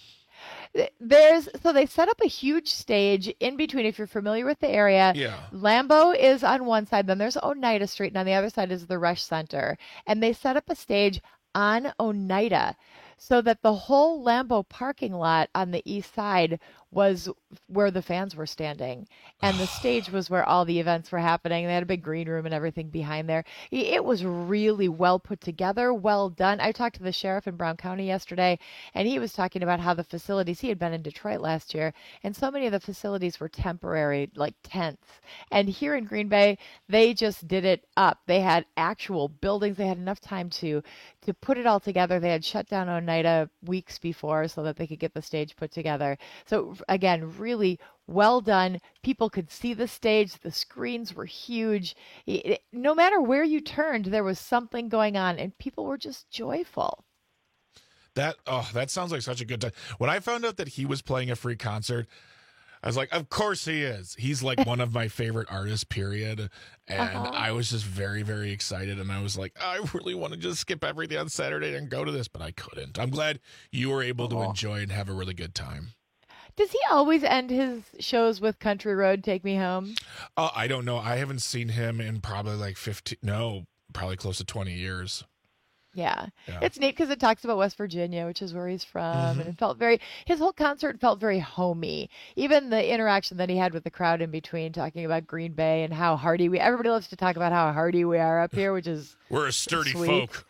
So they set up a huge stage in between, if you're familiar with the area. Yeah. Lambeau is on one side, then there's Oneida Street, and on the other side is the Resch Center. And they set up a stage on Oneida so that the whole Lambeau parking lot on the east side was where the fans were standing, and the stage was where all the events were happening. They had a big green room and everything behind there. It was really well put together, well done. I talked to the sheriff in Brown County yesterday, and he was talking about how the facilities, he had been in Detroit last year, and so many of the facilities were temporary, like tents. And here in Green Bay, they just did it up. They had actual buildings. They had enough time to put it all together. They had shut down Oneida weeks before so that they could get the stage put together. So again, really well done. People could see the stage. The screens were huge. No matter where you turned, there was something going on, and people were just joyful. That sounds like such a good time. When I found out that he was playing a free concert, I was like, of course he is. He's like one of my favorite artists, period. And I was just very, very excited. And I was like, I really want to just skip everything on Saturday and go to this, but I couldn't. I'm glad you were able to enjoy and have a really good time. Does he always end his shows with Country Road, Take Me Home? I don't know. I haven't seen him in probably like probably close to 20 years. Yeah. It's neat because it talks about West Virginia, which is where he's from. And it felt his whole concert felt very homey. Even the interaction that he had with the crowd in between, talking about Green Bay and how hardy everybody loves to talk about how hardy we are up here, which is we're a sturdy sweet. folk.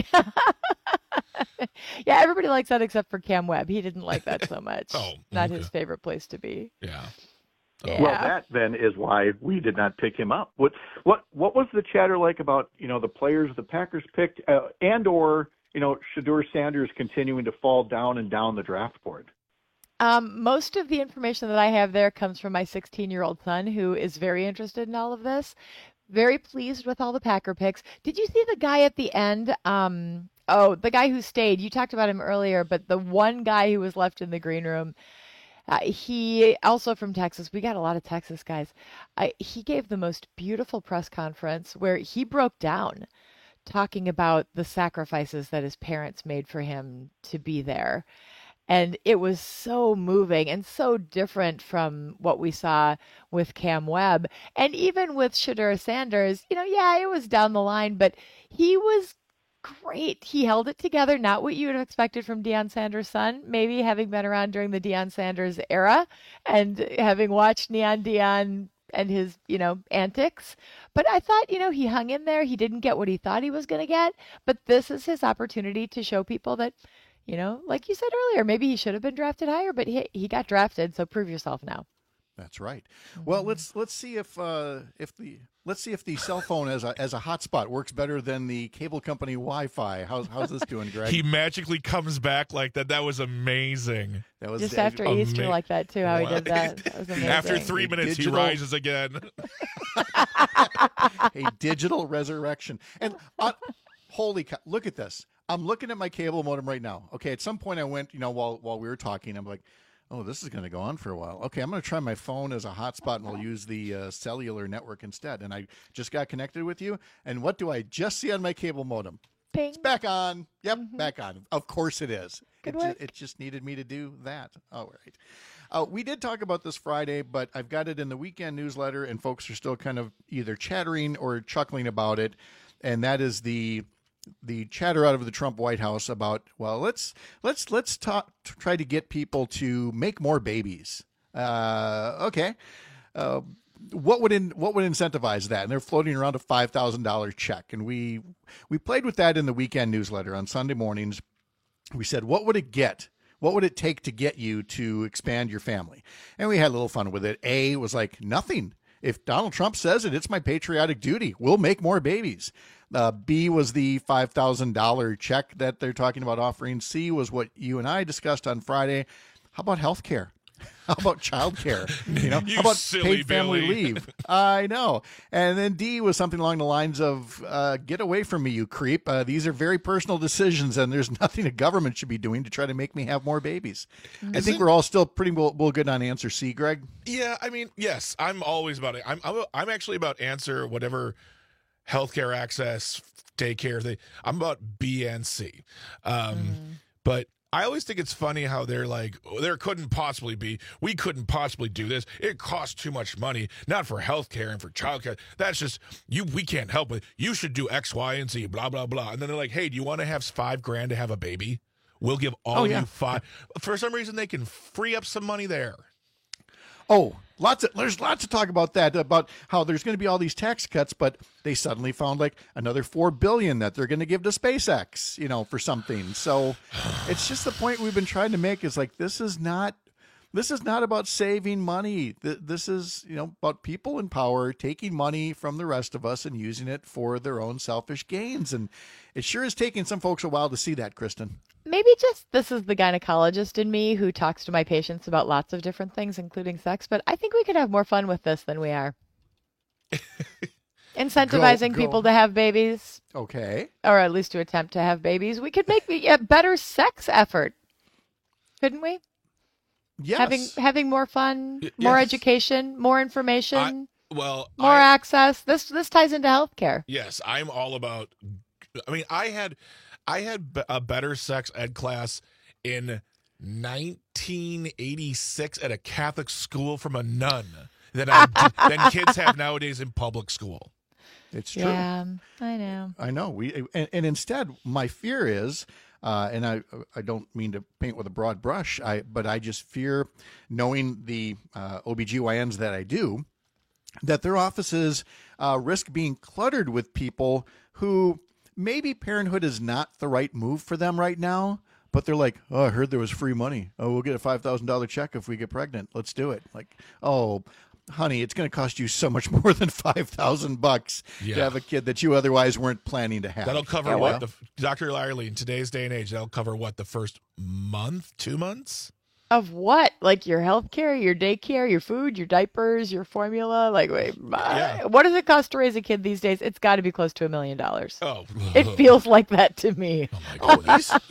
Yeah, everybody likes that except for Cam Webb. He didn't like that so much. Not his favorite place to be. Yeah. Yeah. Well, that then is why we did not pick him up. What was the chatter like about the players the Packers picked, or Shedeur Sanders continuing to fall down and down the draft board? Most of the information that I have there comes from my 16-year-old son, who is very interested in all of this. Very pleased with all the Packer picks. Did you see the guy at the end? The guy who stayed. You talked about him earlier, but the one guy who was left in the green room. He also from Texas. We got a lot of Texas guys. He gave the most beautiful press conference where he broke down talking about the sacrifices that his parents made for him to be there. And it was so moving and so different from what we saw with Cam Webb. And even with Shedeur Sanders, it was down the line, but he was great. He held it together, not what you would have expected from Deion Sanders' son, maybe having been around during the Deion Sanders era and having watched Neon Deion and his, antics. But I thought, he hung in there. He didn't get what he thought he was going to get. But this is his opportunity to show people that, like you said earlier, maybe he should have been drafted higher, but he got drafted. So prove yourself now. That's right. Well, let's see if the cell phone as a hotspot works better than the cable company Wi-Fi. How's this doing, Greg? He magically comes back like that. That was amazing. That was just after Easter like that too. How he did that. That was amazing. After 3 minutes, he rises again. A digital resurrection. And holy cow! Look at this. I'm looking at my cable modem right now. Okay, at some point I went, while we were talking, I'm like, oh, this is going to go on for a while. Okay, I'm going to try my phone as a hotspot, and we'll use the cellular network instead. And I just got connected with you. And what do I just see on my cable modem? Ping. It's back on. Yep, back on. Of course it is. Good work. It just needed me to do that. All right. We did talk about this Friday, but I've got it in the weekend newsletter, and folks are still kind of either chattering or chuckling about it. And that is the chatter out of the Trump White House about, well, let's try to get people to make more babies. Okay. What would incentivize that? And they're floating around a $5,000 check. And we played with that in the weekend newsletter on Sunday mornings. We said, what would it get? What would it take to get you to expand your family? And we had a little fun with it. A was like, nothing. If Donald Trump says it, it's my patriotic duty. We'll make more babies. B was the $5,000 check that they're talking about offering. C was what you and I discussed on Friday. How about health care? How about child care? How about paid family leave? I know. And then D was something along the lines of, get away from me, you creep. These are very personal decisions, and there's nothing a government should be doing to try to make me have more babies. I think we're all still pretty well good on answer C, Greg. Yeah, I mean, yes, I'm always about it. I'm actually about answer whatever healthcare access, daycare thing. I'm about B and C. But I always think it's funny how they're like, we couldn't possibly do this. It costs too much money, not for health care and for child care. That's just, we can't help it. You should do X, Y, and Z, blah, blah, blah. And then they're like, hey, do you want to have $5,000 to have a baby? We'll give all of you $5,000. For some reason, they can free up some money there. Oh, there's lots to talk about that, about how there's going to be all these tax cuts, but they suddenly found like another $4 billion that they're going to give to SpaceX, for something. So it's just the point we've been trying to make is like, this is not about saving money. This is, about people in power taking money from the rest of us and using it for their own selfish gains. And it sure is taking some folks a while to see that, Kristen. Maybe just this is the gynecologist in me who talks to my patients about lots of different things, including sex. But I think we could have more fun with this than we are. Incentivizing people to have babies. Okay. Or at least to attempt to have babies. We could make a better sex effort. Couldn't we? Yes. Having more fun, more education, more information, more access. This ties into healthcare. Yes, I'm all about. I mean, I had a better sex ed class in 1986 at a Catholic school from a nun than kids have nowadays in public school. It's true. Yeah, I know. I know. And instead, my fear is. And I don't mean to paint with a broad brush, but I just fear, knowing the OBGYNs that I do, that their offices risk being cluttered with people who maybe parenthood is not the right move for them right now, but they're like, oh, I heard there was free money. Oh, we'll get a $5,000 check if we get pregnant. Let's do it. Like, oh, honey, it's going to cost you so much more than $5,000 to have a kid that you otherwise weren't planning to have. That'll cover what? Dr. Lyerly, in today's day and age, that'll cover what? The first month, 2 months? Of what? Like your health care, your daycare, your food, your diapers, your formula? Like, what does it cost to raise a kid these days? It's got to be close to $1 million. Oh. It feels like that to me. Oh, my God.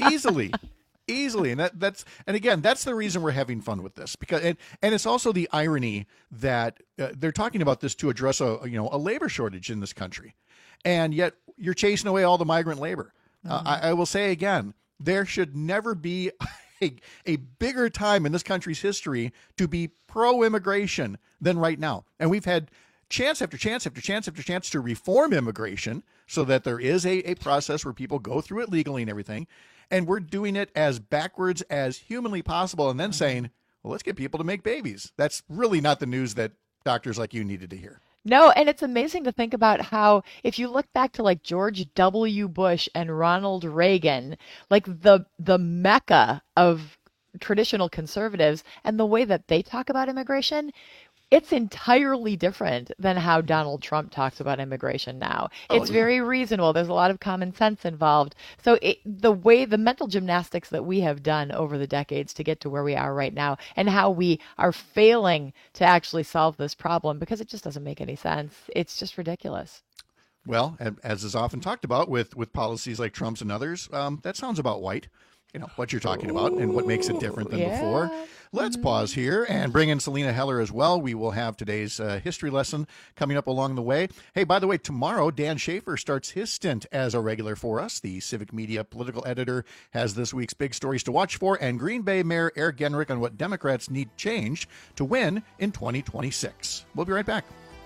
Easily. And that's the reason we're having fun with this, because and it's also the irony that they're talking about this to address a labor shortage in this country, and yet you're chasing away all the migrant labor. I will say again, there should never be a bigger time in this country's history to be pro-immigration than right now, and we've had chance after chance after chance after chance to reform immigration so that there is a process where people go through it legally and everything. And we're doing it as backwards as humanly possible and then saying, well, let's get people to make babies. That's really not the news that doctors like you needed to hear. No, and it's amazing to think about how, if you look back to like George W. Bush and Ronald Reagan, like the mecca of traditional conservatives and the way that they talk about immigration, it's entirely different than how Donald Trump talks about immigration now. It's very reasonable. There's a lot of common sense involved. So the mental gymnastics that we have done over the decades to get to where we are right now, and how we are failing to actually solve this problem because it just doesn't make any sense. It's just ridiculous. Well, as is often talked about with policies like Trump's and others, that sounds about white. what you're talking about and what makes it different than before. Let's pause here and bring in Selena Heller as well. We will have today's history lesson coming up along the way. Hey, by the way, tomorrow, Dan Schaefer starts his stint as a regular for us. The Civic Media political editor has this week's big stories to watch for, and Green Bay Mayor Eric Genrich on what Democrats need changed to win in 2026. We'll be right back.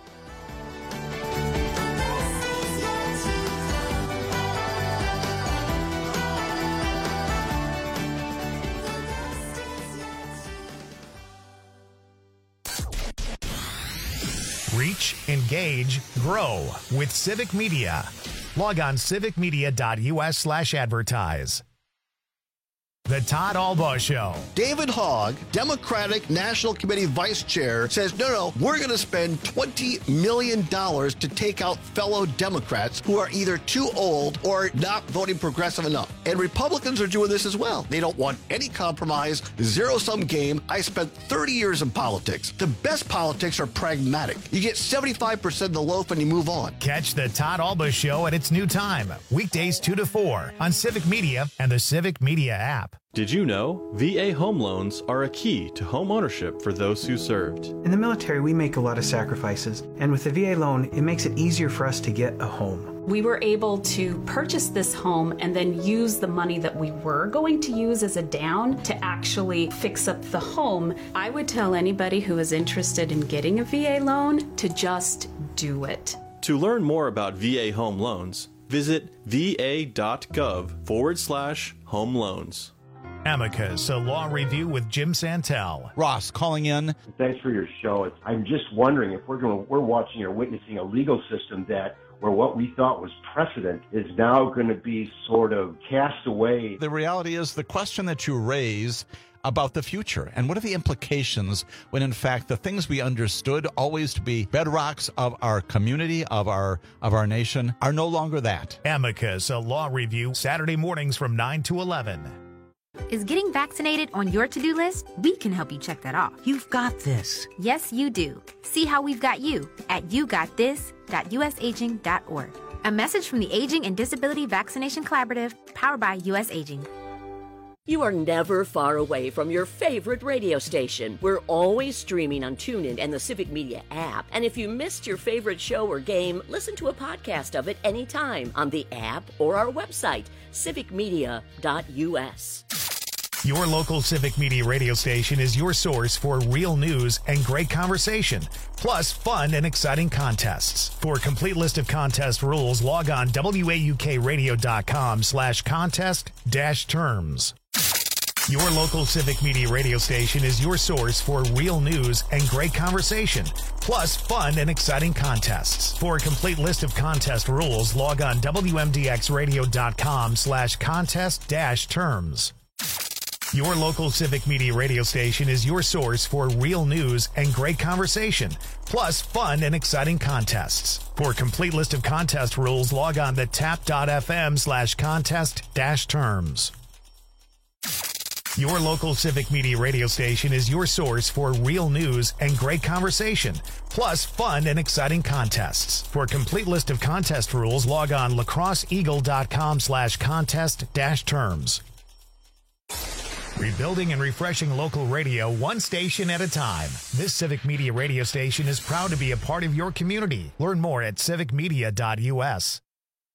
Reach, engage, grow with Civic Media. Log on civicmedia.us/advertise. The Todd Albaugh Show. David Hogg, Democratic National Committee Vice Chair, says, no, we're going to spend $20 million to take out fellow Democrats who are either too old or not voting progressive enough. And Republicans are doing this as well. They don't want any compromise, zero-sum game. I spent 30 years in politics. The best politics are pragmatic. You get 75% of the loaf and you move on. Catch the Todd Albaugh Show at its new time, weekdays 2 to 4 on Civic Media and the Civic Media app. Did you know VA home loans are a key to home ownership for those who served? In the military, we make a lot of sacrifices, and with the VA loan, it makes it easier for us to get a home. We were able to purchase this home and then use the money that we were going to use as a down to actually fix up the home. I would tell anybody who is interested in getting a VA loan to just do it. To learn more about VA home loans, visit va.gov/home loans. Amicus, a law review with Jim Santel. Ross calling in. Thanks for your show. I'm just wondering if we're watching or witnessing a legal system where what we thought was precedent is now going to be sort of cast away. The reality is the question that you raise about the future and what are the implications when in fact the things we understood always to be bedrocks of our community, of our nation, are no longer that. Amicus, a law review, Saturday mornings from 9 to 11. Is getting vaccinated on your to-do list? We can help you check that off. You've got this. Yes, you do. See how we've got you at yougotthis.usaging.org. A message from the Aging and Disability Vaccination Collaborative, powered by US Aging. You are never far away from your favorite radio station. We're always streaming on TuneIn and the Civic Media app. And if you missed your favorite show or game, listen to a podcast of it anytime on the app or our website, civicmedia.us. Your local Civic Media radio station is your source for real news and great conversation, plus fun and exciting contests. For a complete list of contest rules, log on waukradio.com/contest-terms. Your local Civic Media radio station is your source for real news and great conversation, plus fun and exciting contests. For a complete list of contest rules, log on wmdxradio.com/contest-terms. Your local Civic Media radio station is your source for real news and great conversation, plus fun and exciting contests. For a complete list of contest rules, log on to tap.fm/contest-terms. Your local Civic Media radio station is your source for real news and great conversation, plus fun and exciting contests. For a complete list of contest rules, log on lacrosseeagle.com/contest-terms. Rebuilding and refreshing local radio one station at a time. This Civic Media radio station is proud to be a part of your community. Learn more at civicmedia.us.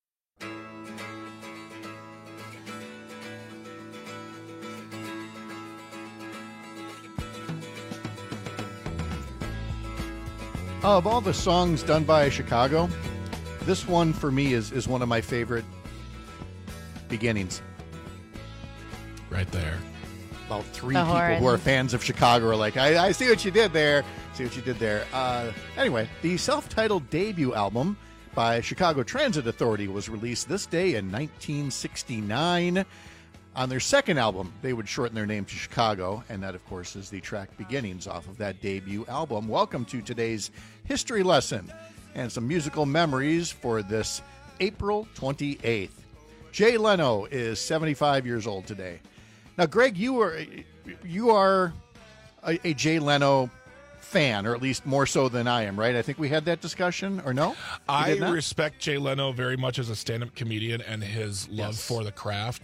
Of all the songs done by Chicago, this one for me is one of my favorite beginnings. Right there. About three people who are fans of Chicago are like, I see what you did there. See what you did there. Anyway, the self-titled debut album by Chicago Transit Authority was released this day in 1969. On their second album, they would shorten their name to Chicago, and that, of course, is the track Beginnings off of that debut album. Welcome to today's history lesson and some musical memories for this April 28th. Jay Leno is 75 years old today. Now, Greg, you are a Jay Leno fan, or at least more so than I am, right? I think we had that discussion, or no? I respect Jay Leno very much as a stand-up comedian and his love for the craft.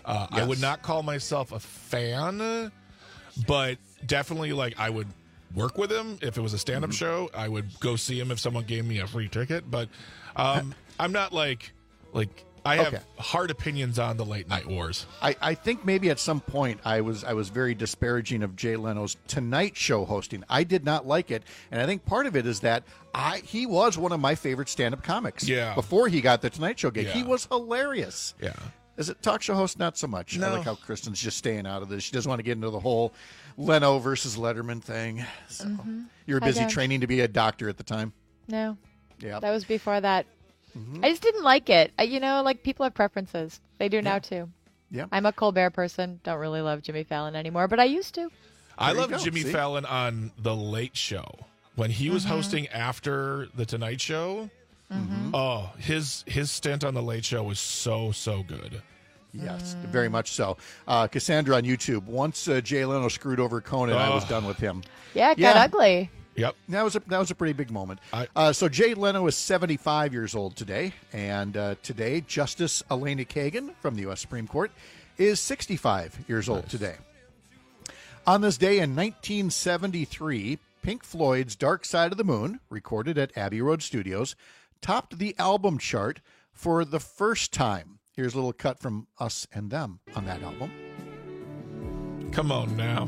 I would not call myself a fan, but definitely like I would work with him if it was a stand-up show. I would go see him if someone gave me a free ticket. But I'm not like I have hard opinions on the late night wars. I think maybe at some point I was very disparaging of Jay Leno's Tonight Show hosting. I did not like it, and I think part of it is that he was one of my favorite stand-up comics. Yeah. Before he got the Tonight Show gig, Yeah. he was hilarious. Yeah. As a talk show host, not so much. No. I like how Kristen's just staying out of this. She doesn't want to get into the whole Leno versus Letterman thing. So you were I busy don't. training to be a doctor at the time. No. Yeah. That was before that. I just didn't like it. Like people have preferences. They do now too. Yeah. I'm a Colbert person. Don't really love Jimmy Fallon anymore, but I used to. I There you love go. Jimmy See? Fallon on The Late Show. When he was hosting after The Tonight Show, oh, his stint on The Late Show was so good. Yes, very much so. Cassandra on YouTube. Once Jay Leno screwed over Conan, I was done with him. Yeah, it got ugly. Yep. That was a pretty big moment. So Jay Leno is 75 years old today, and today Justice Elena Kagan from the U.S. Supreme Court is 65 years old today. On this day in 1973, Pink Floyd's Dark Side of the Moon, recorded at Abbey Road Studios, topped the album chart for the first time. Here's a little cut from Us and Them on that album. Come on now.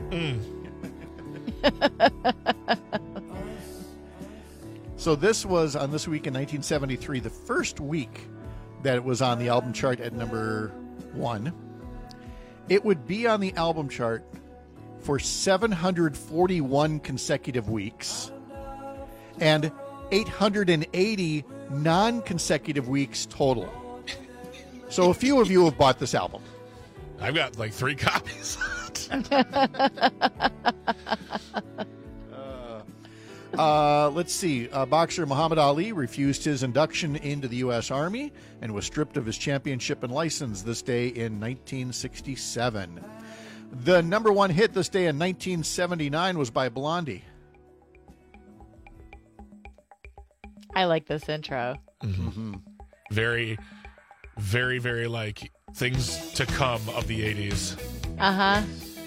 So this was on this week in 1973, the first week that it was on the album chart at number 1. It would be on the album chart for 741 consecutive weeks and 880 non-consecutive weeks total. So a few of you have bought this album. I've got like 3 copies. Let's see. Boxer Muhammad Ali refused his induction into the U.S. Army and was stripped of his championship and license this day in 1967. The number 1 hit this day in 1979 was by Blondie. I like this intro. Very, very, very like things to come of the 80s. Uh-huh.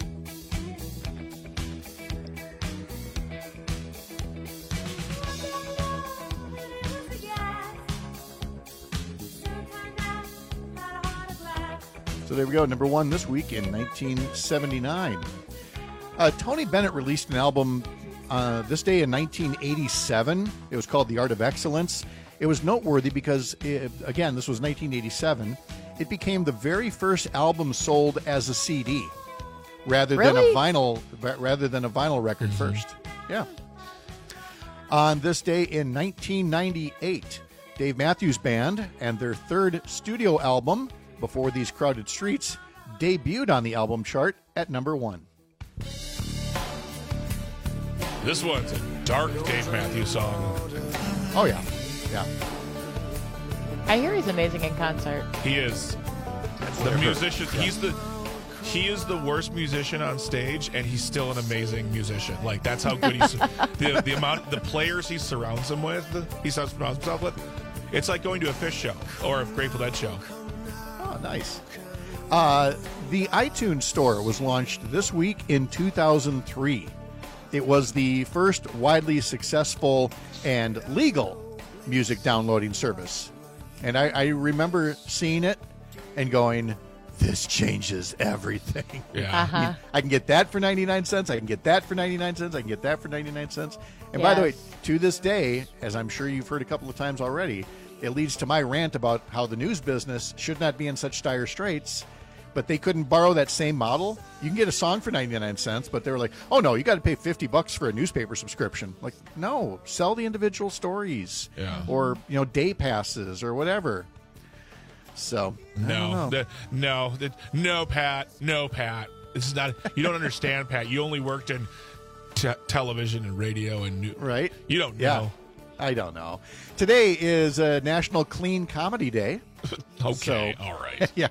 So there we go. Number 1 this week in 1979. Tony Bennett released an album this day in 1987. It was called The Art of Excellence. It was noteworthy because, again, this was 1987. It became the very first album sold as a CD rather than a vinyl record first. Yeah. On this day in 1998, Dave Matthews Band and their third studio album, Before These Crowded Streets, debuted on the album chart at number 1. This one's a dark Dave Matthews song. Oh, yeah. Yeah. I hear he's amazing in concert. He is. The musician, he is the worst musician on stage, and he's still an amazing musician. Like, that's how good he's the players he surrounds himself with. It's like going to a Fish show or a Grateful Dead show. Oh, nice. The iTunes Store was launched this week in 2003. It was the first widely successful and legal music downloading service. And I remember seeing it and going, this changes everything. Yeah. I can get that for 99 cents. I can get that for 99 cents. I can get that for 99 cents. And by the way, to this day, as I'm sure you've heard a couple of times already, it leads to my rant about how the news business should not be in such dire straits, but they couldn't borrow that same model. You can get a song for 99 cents, but they were like, oh no, you got to pay $50 for a newspaper subscription. Like, no, sell the individual stories or, day passes or whatever. So, No, Pat. This is not, you don't understand, Pat. You only worked in television and radio and right? You don't know. I don't know. Today is National Clean Comedy Day. Okay, all right. Yeah,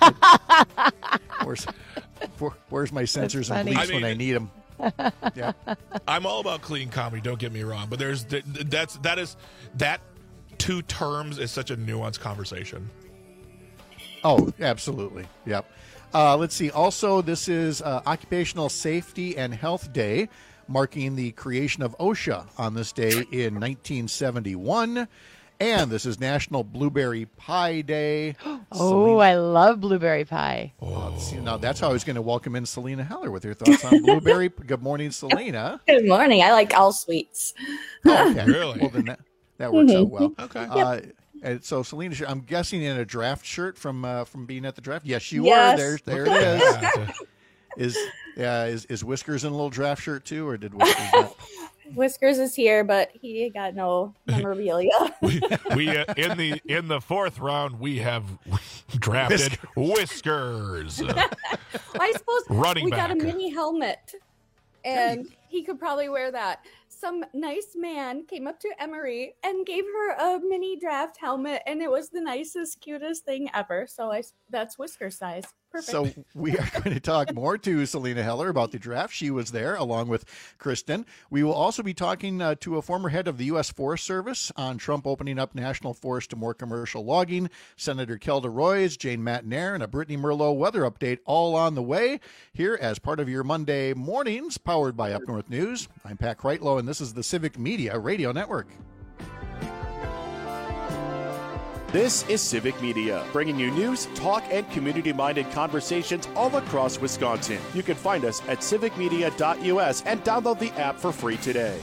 where's my sensors and bleeps when I need them? Yeah, I'm all about clean comedy. Don't get me wrong, but that two terms is such a nuanced conversation. Oh, absolutely. Yep. Let's see. Also, this is Occupational Safety and Health Day, marking the creation of OSHA on this day in 1971. And this is National Blueberry Pie Day. Oh, I love blueberry pie. Now, that's how I was going to welcome in Selena Heller with her thoughts on blueberry. Good morning, Selena. Good morning. I like all sweets. Oh, okay. Really? Well, then that works out well. Okay. And so, Selena, I'm guessing in a draft shirt from being at the draft. Yes, you Yes. were. There it is. Is Whiskers in a little draft shirt too, or did Whiskers not? Whiskers is here, but he got no memorabilia. we in the fourth round we have drafted Whiskers. I suppose Running we back. got a mini helmet, and he could probably wear that. Some nice man came up to Emery and gave her a mini draft helmet, and it was the nicest, cutest thing ever. So that's Whisker size. Perfect. So we are going to talk more to Selena Heller about the draft. She was there along with Kristen. We will also be talking to a former head of the U.S. Forest Service on Trump opening up national forests to more commercial logging, Senator Kelda Roys, Jane Matnair, and a Brittany Merlot weather update all on the way here as part of your Monday mornings powered by Up North News. I'm Pat Kreitlow, and this is the Civic Media Radio Network. This is Civic Media, bringing you news, talk, and community-minded conversations all across Wisconsin. You can find us at civicmedia.us and download the app for free today.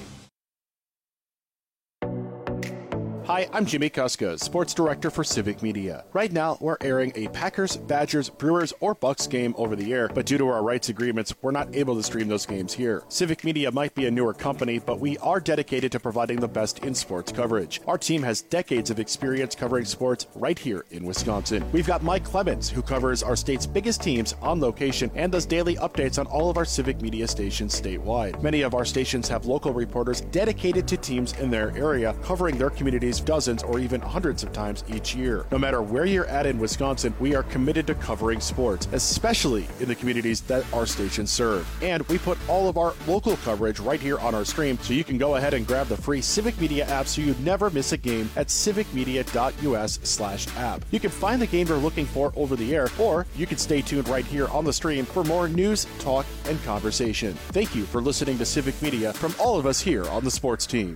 Hi, I'm Jimmy Kuska, Sports Director for Civic Media. Right now, we're airing a Packers, Badgers, Brewers, or Bucks game over the air, but due to our rights agreements, we're not able to stream those games here. Civic Media might be a newer company, but we are dedicated to providing the best in sports coverage. Our team has decades of experience covering sports right here in Wisconsin. We've got Mike Clemens, who covers our state's biggest teams on location and does daily updates on all of our Civic Media stations statewide. Many of our stations have local reporters dedicated to teams in their area, covering their communities dozens or even hundreds of times each year. No matter where you're at in Wisconsin, we are committed to covering sports, especially in the communities that our stations serve. And we put all of our local coverage right here on our stream, so you can go ahead and grab the free Civic Media app so you never miss a game at civicmedia.us/app. You can find the game you're looking for over the air, or you can stay tuned right here on the stream for more news, talk, and conversation. Thank you for listening to Civic Media from all of us here on the sports team.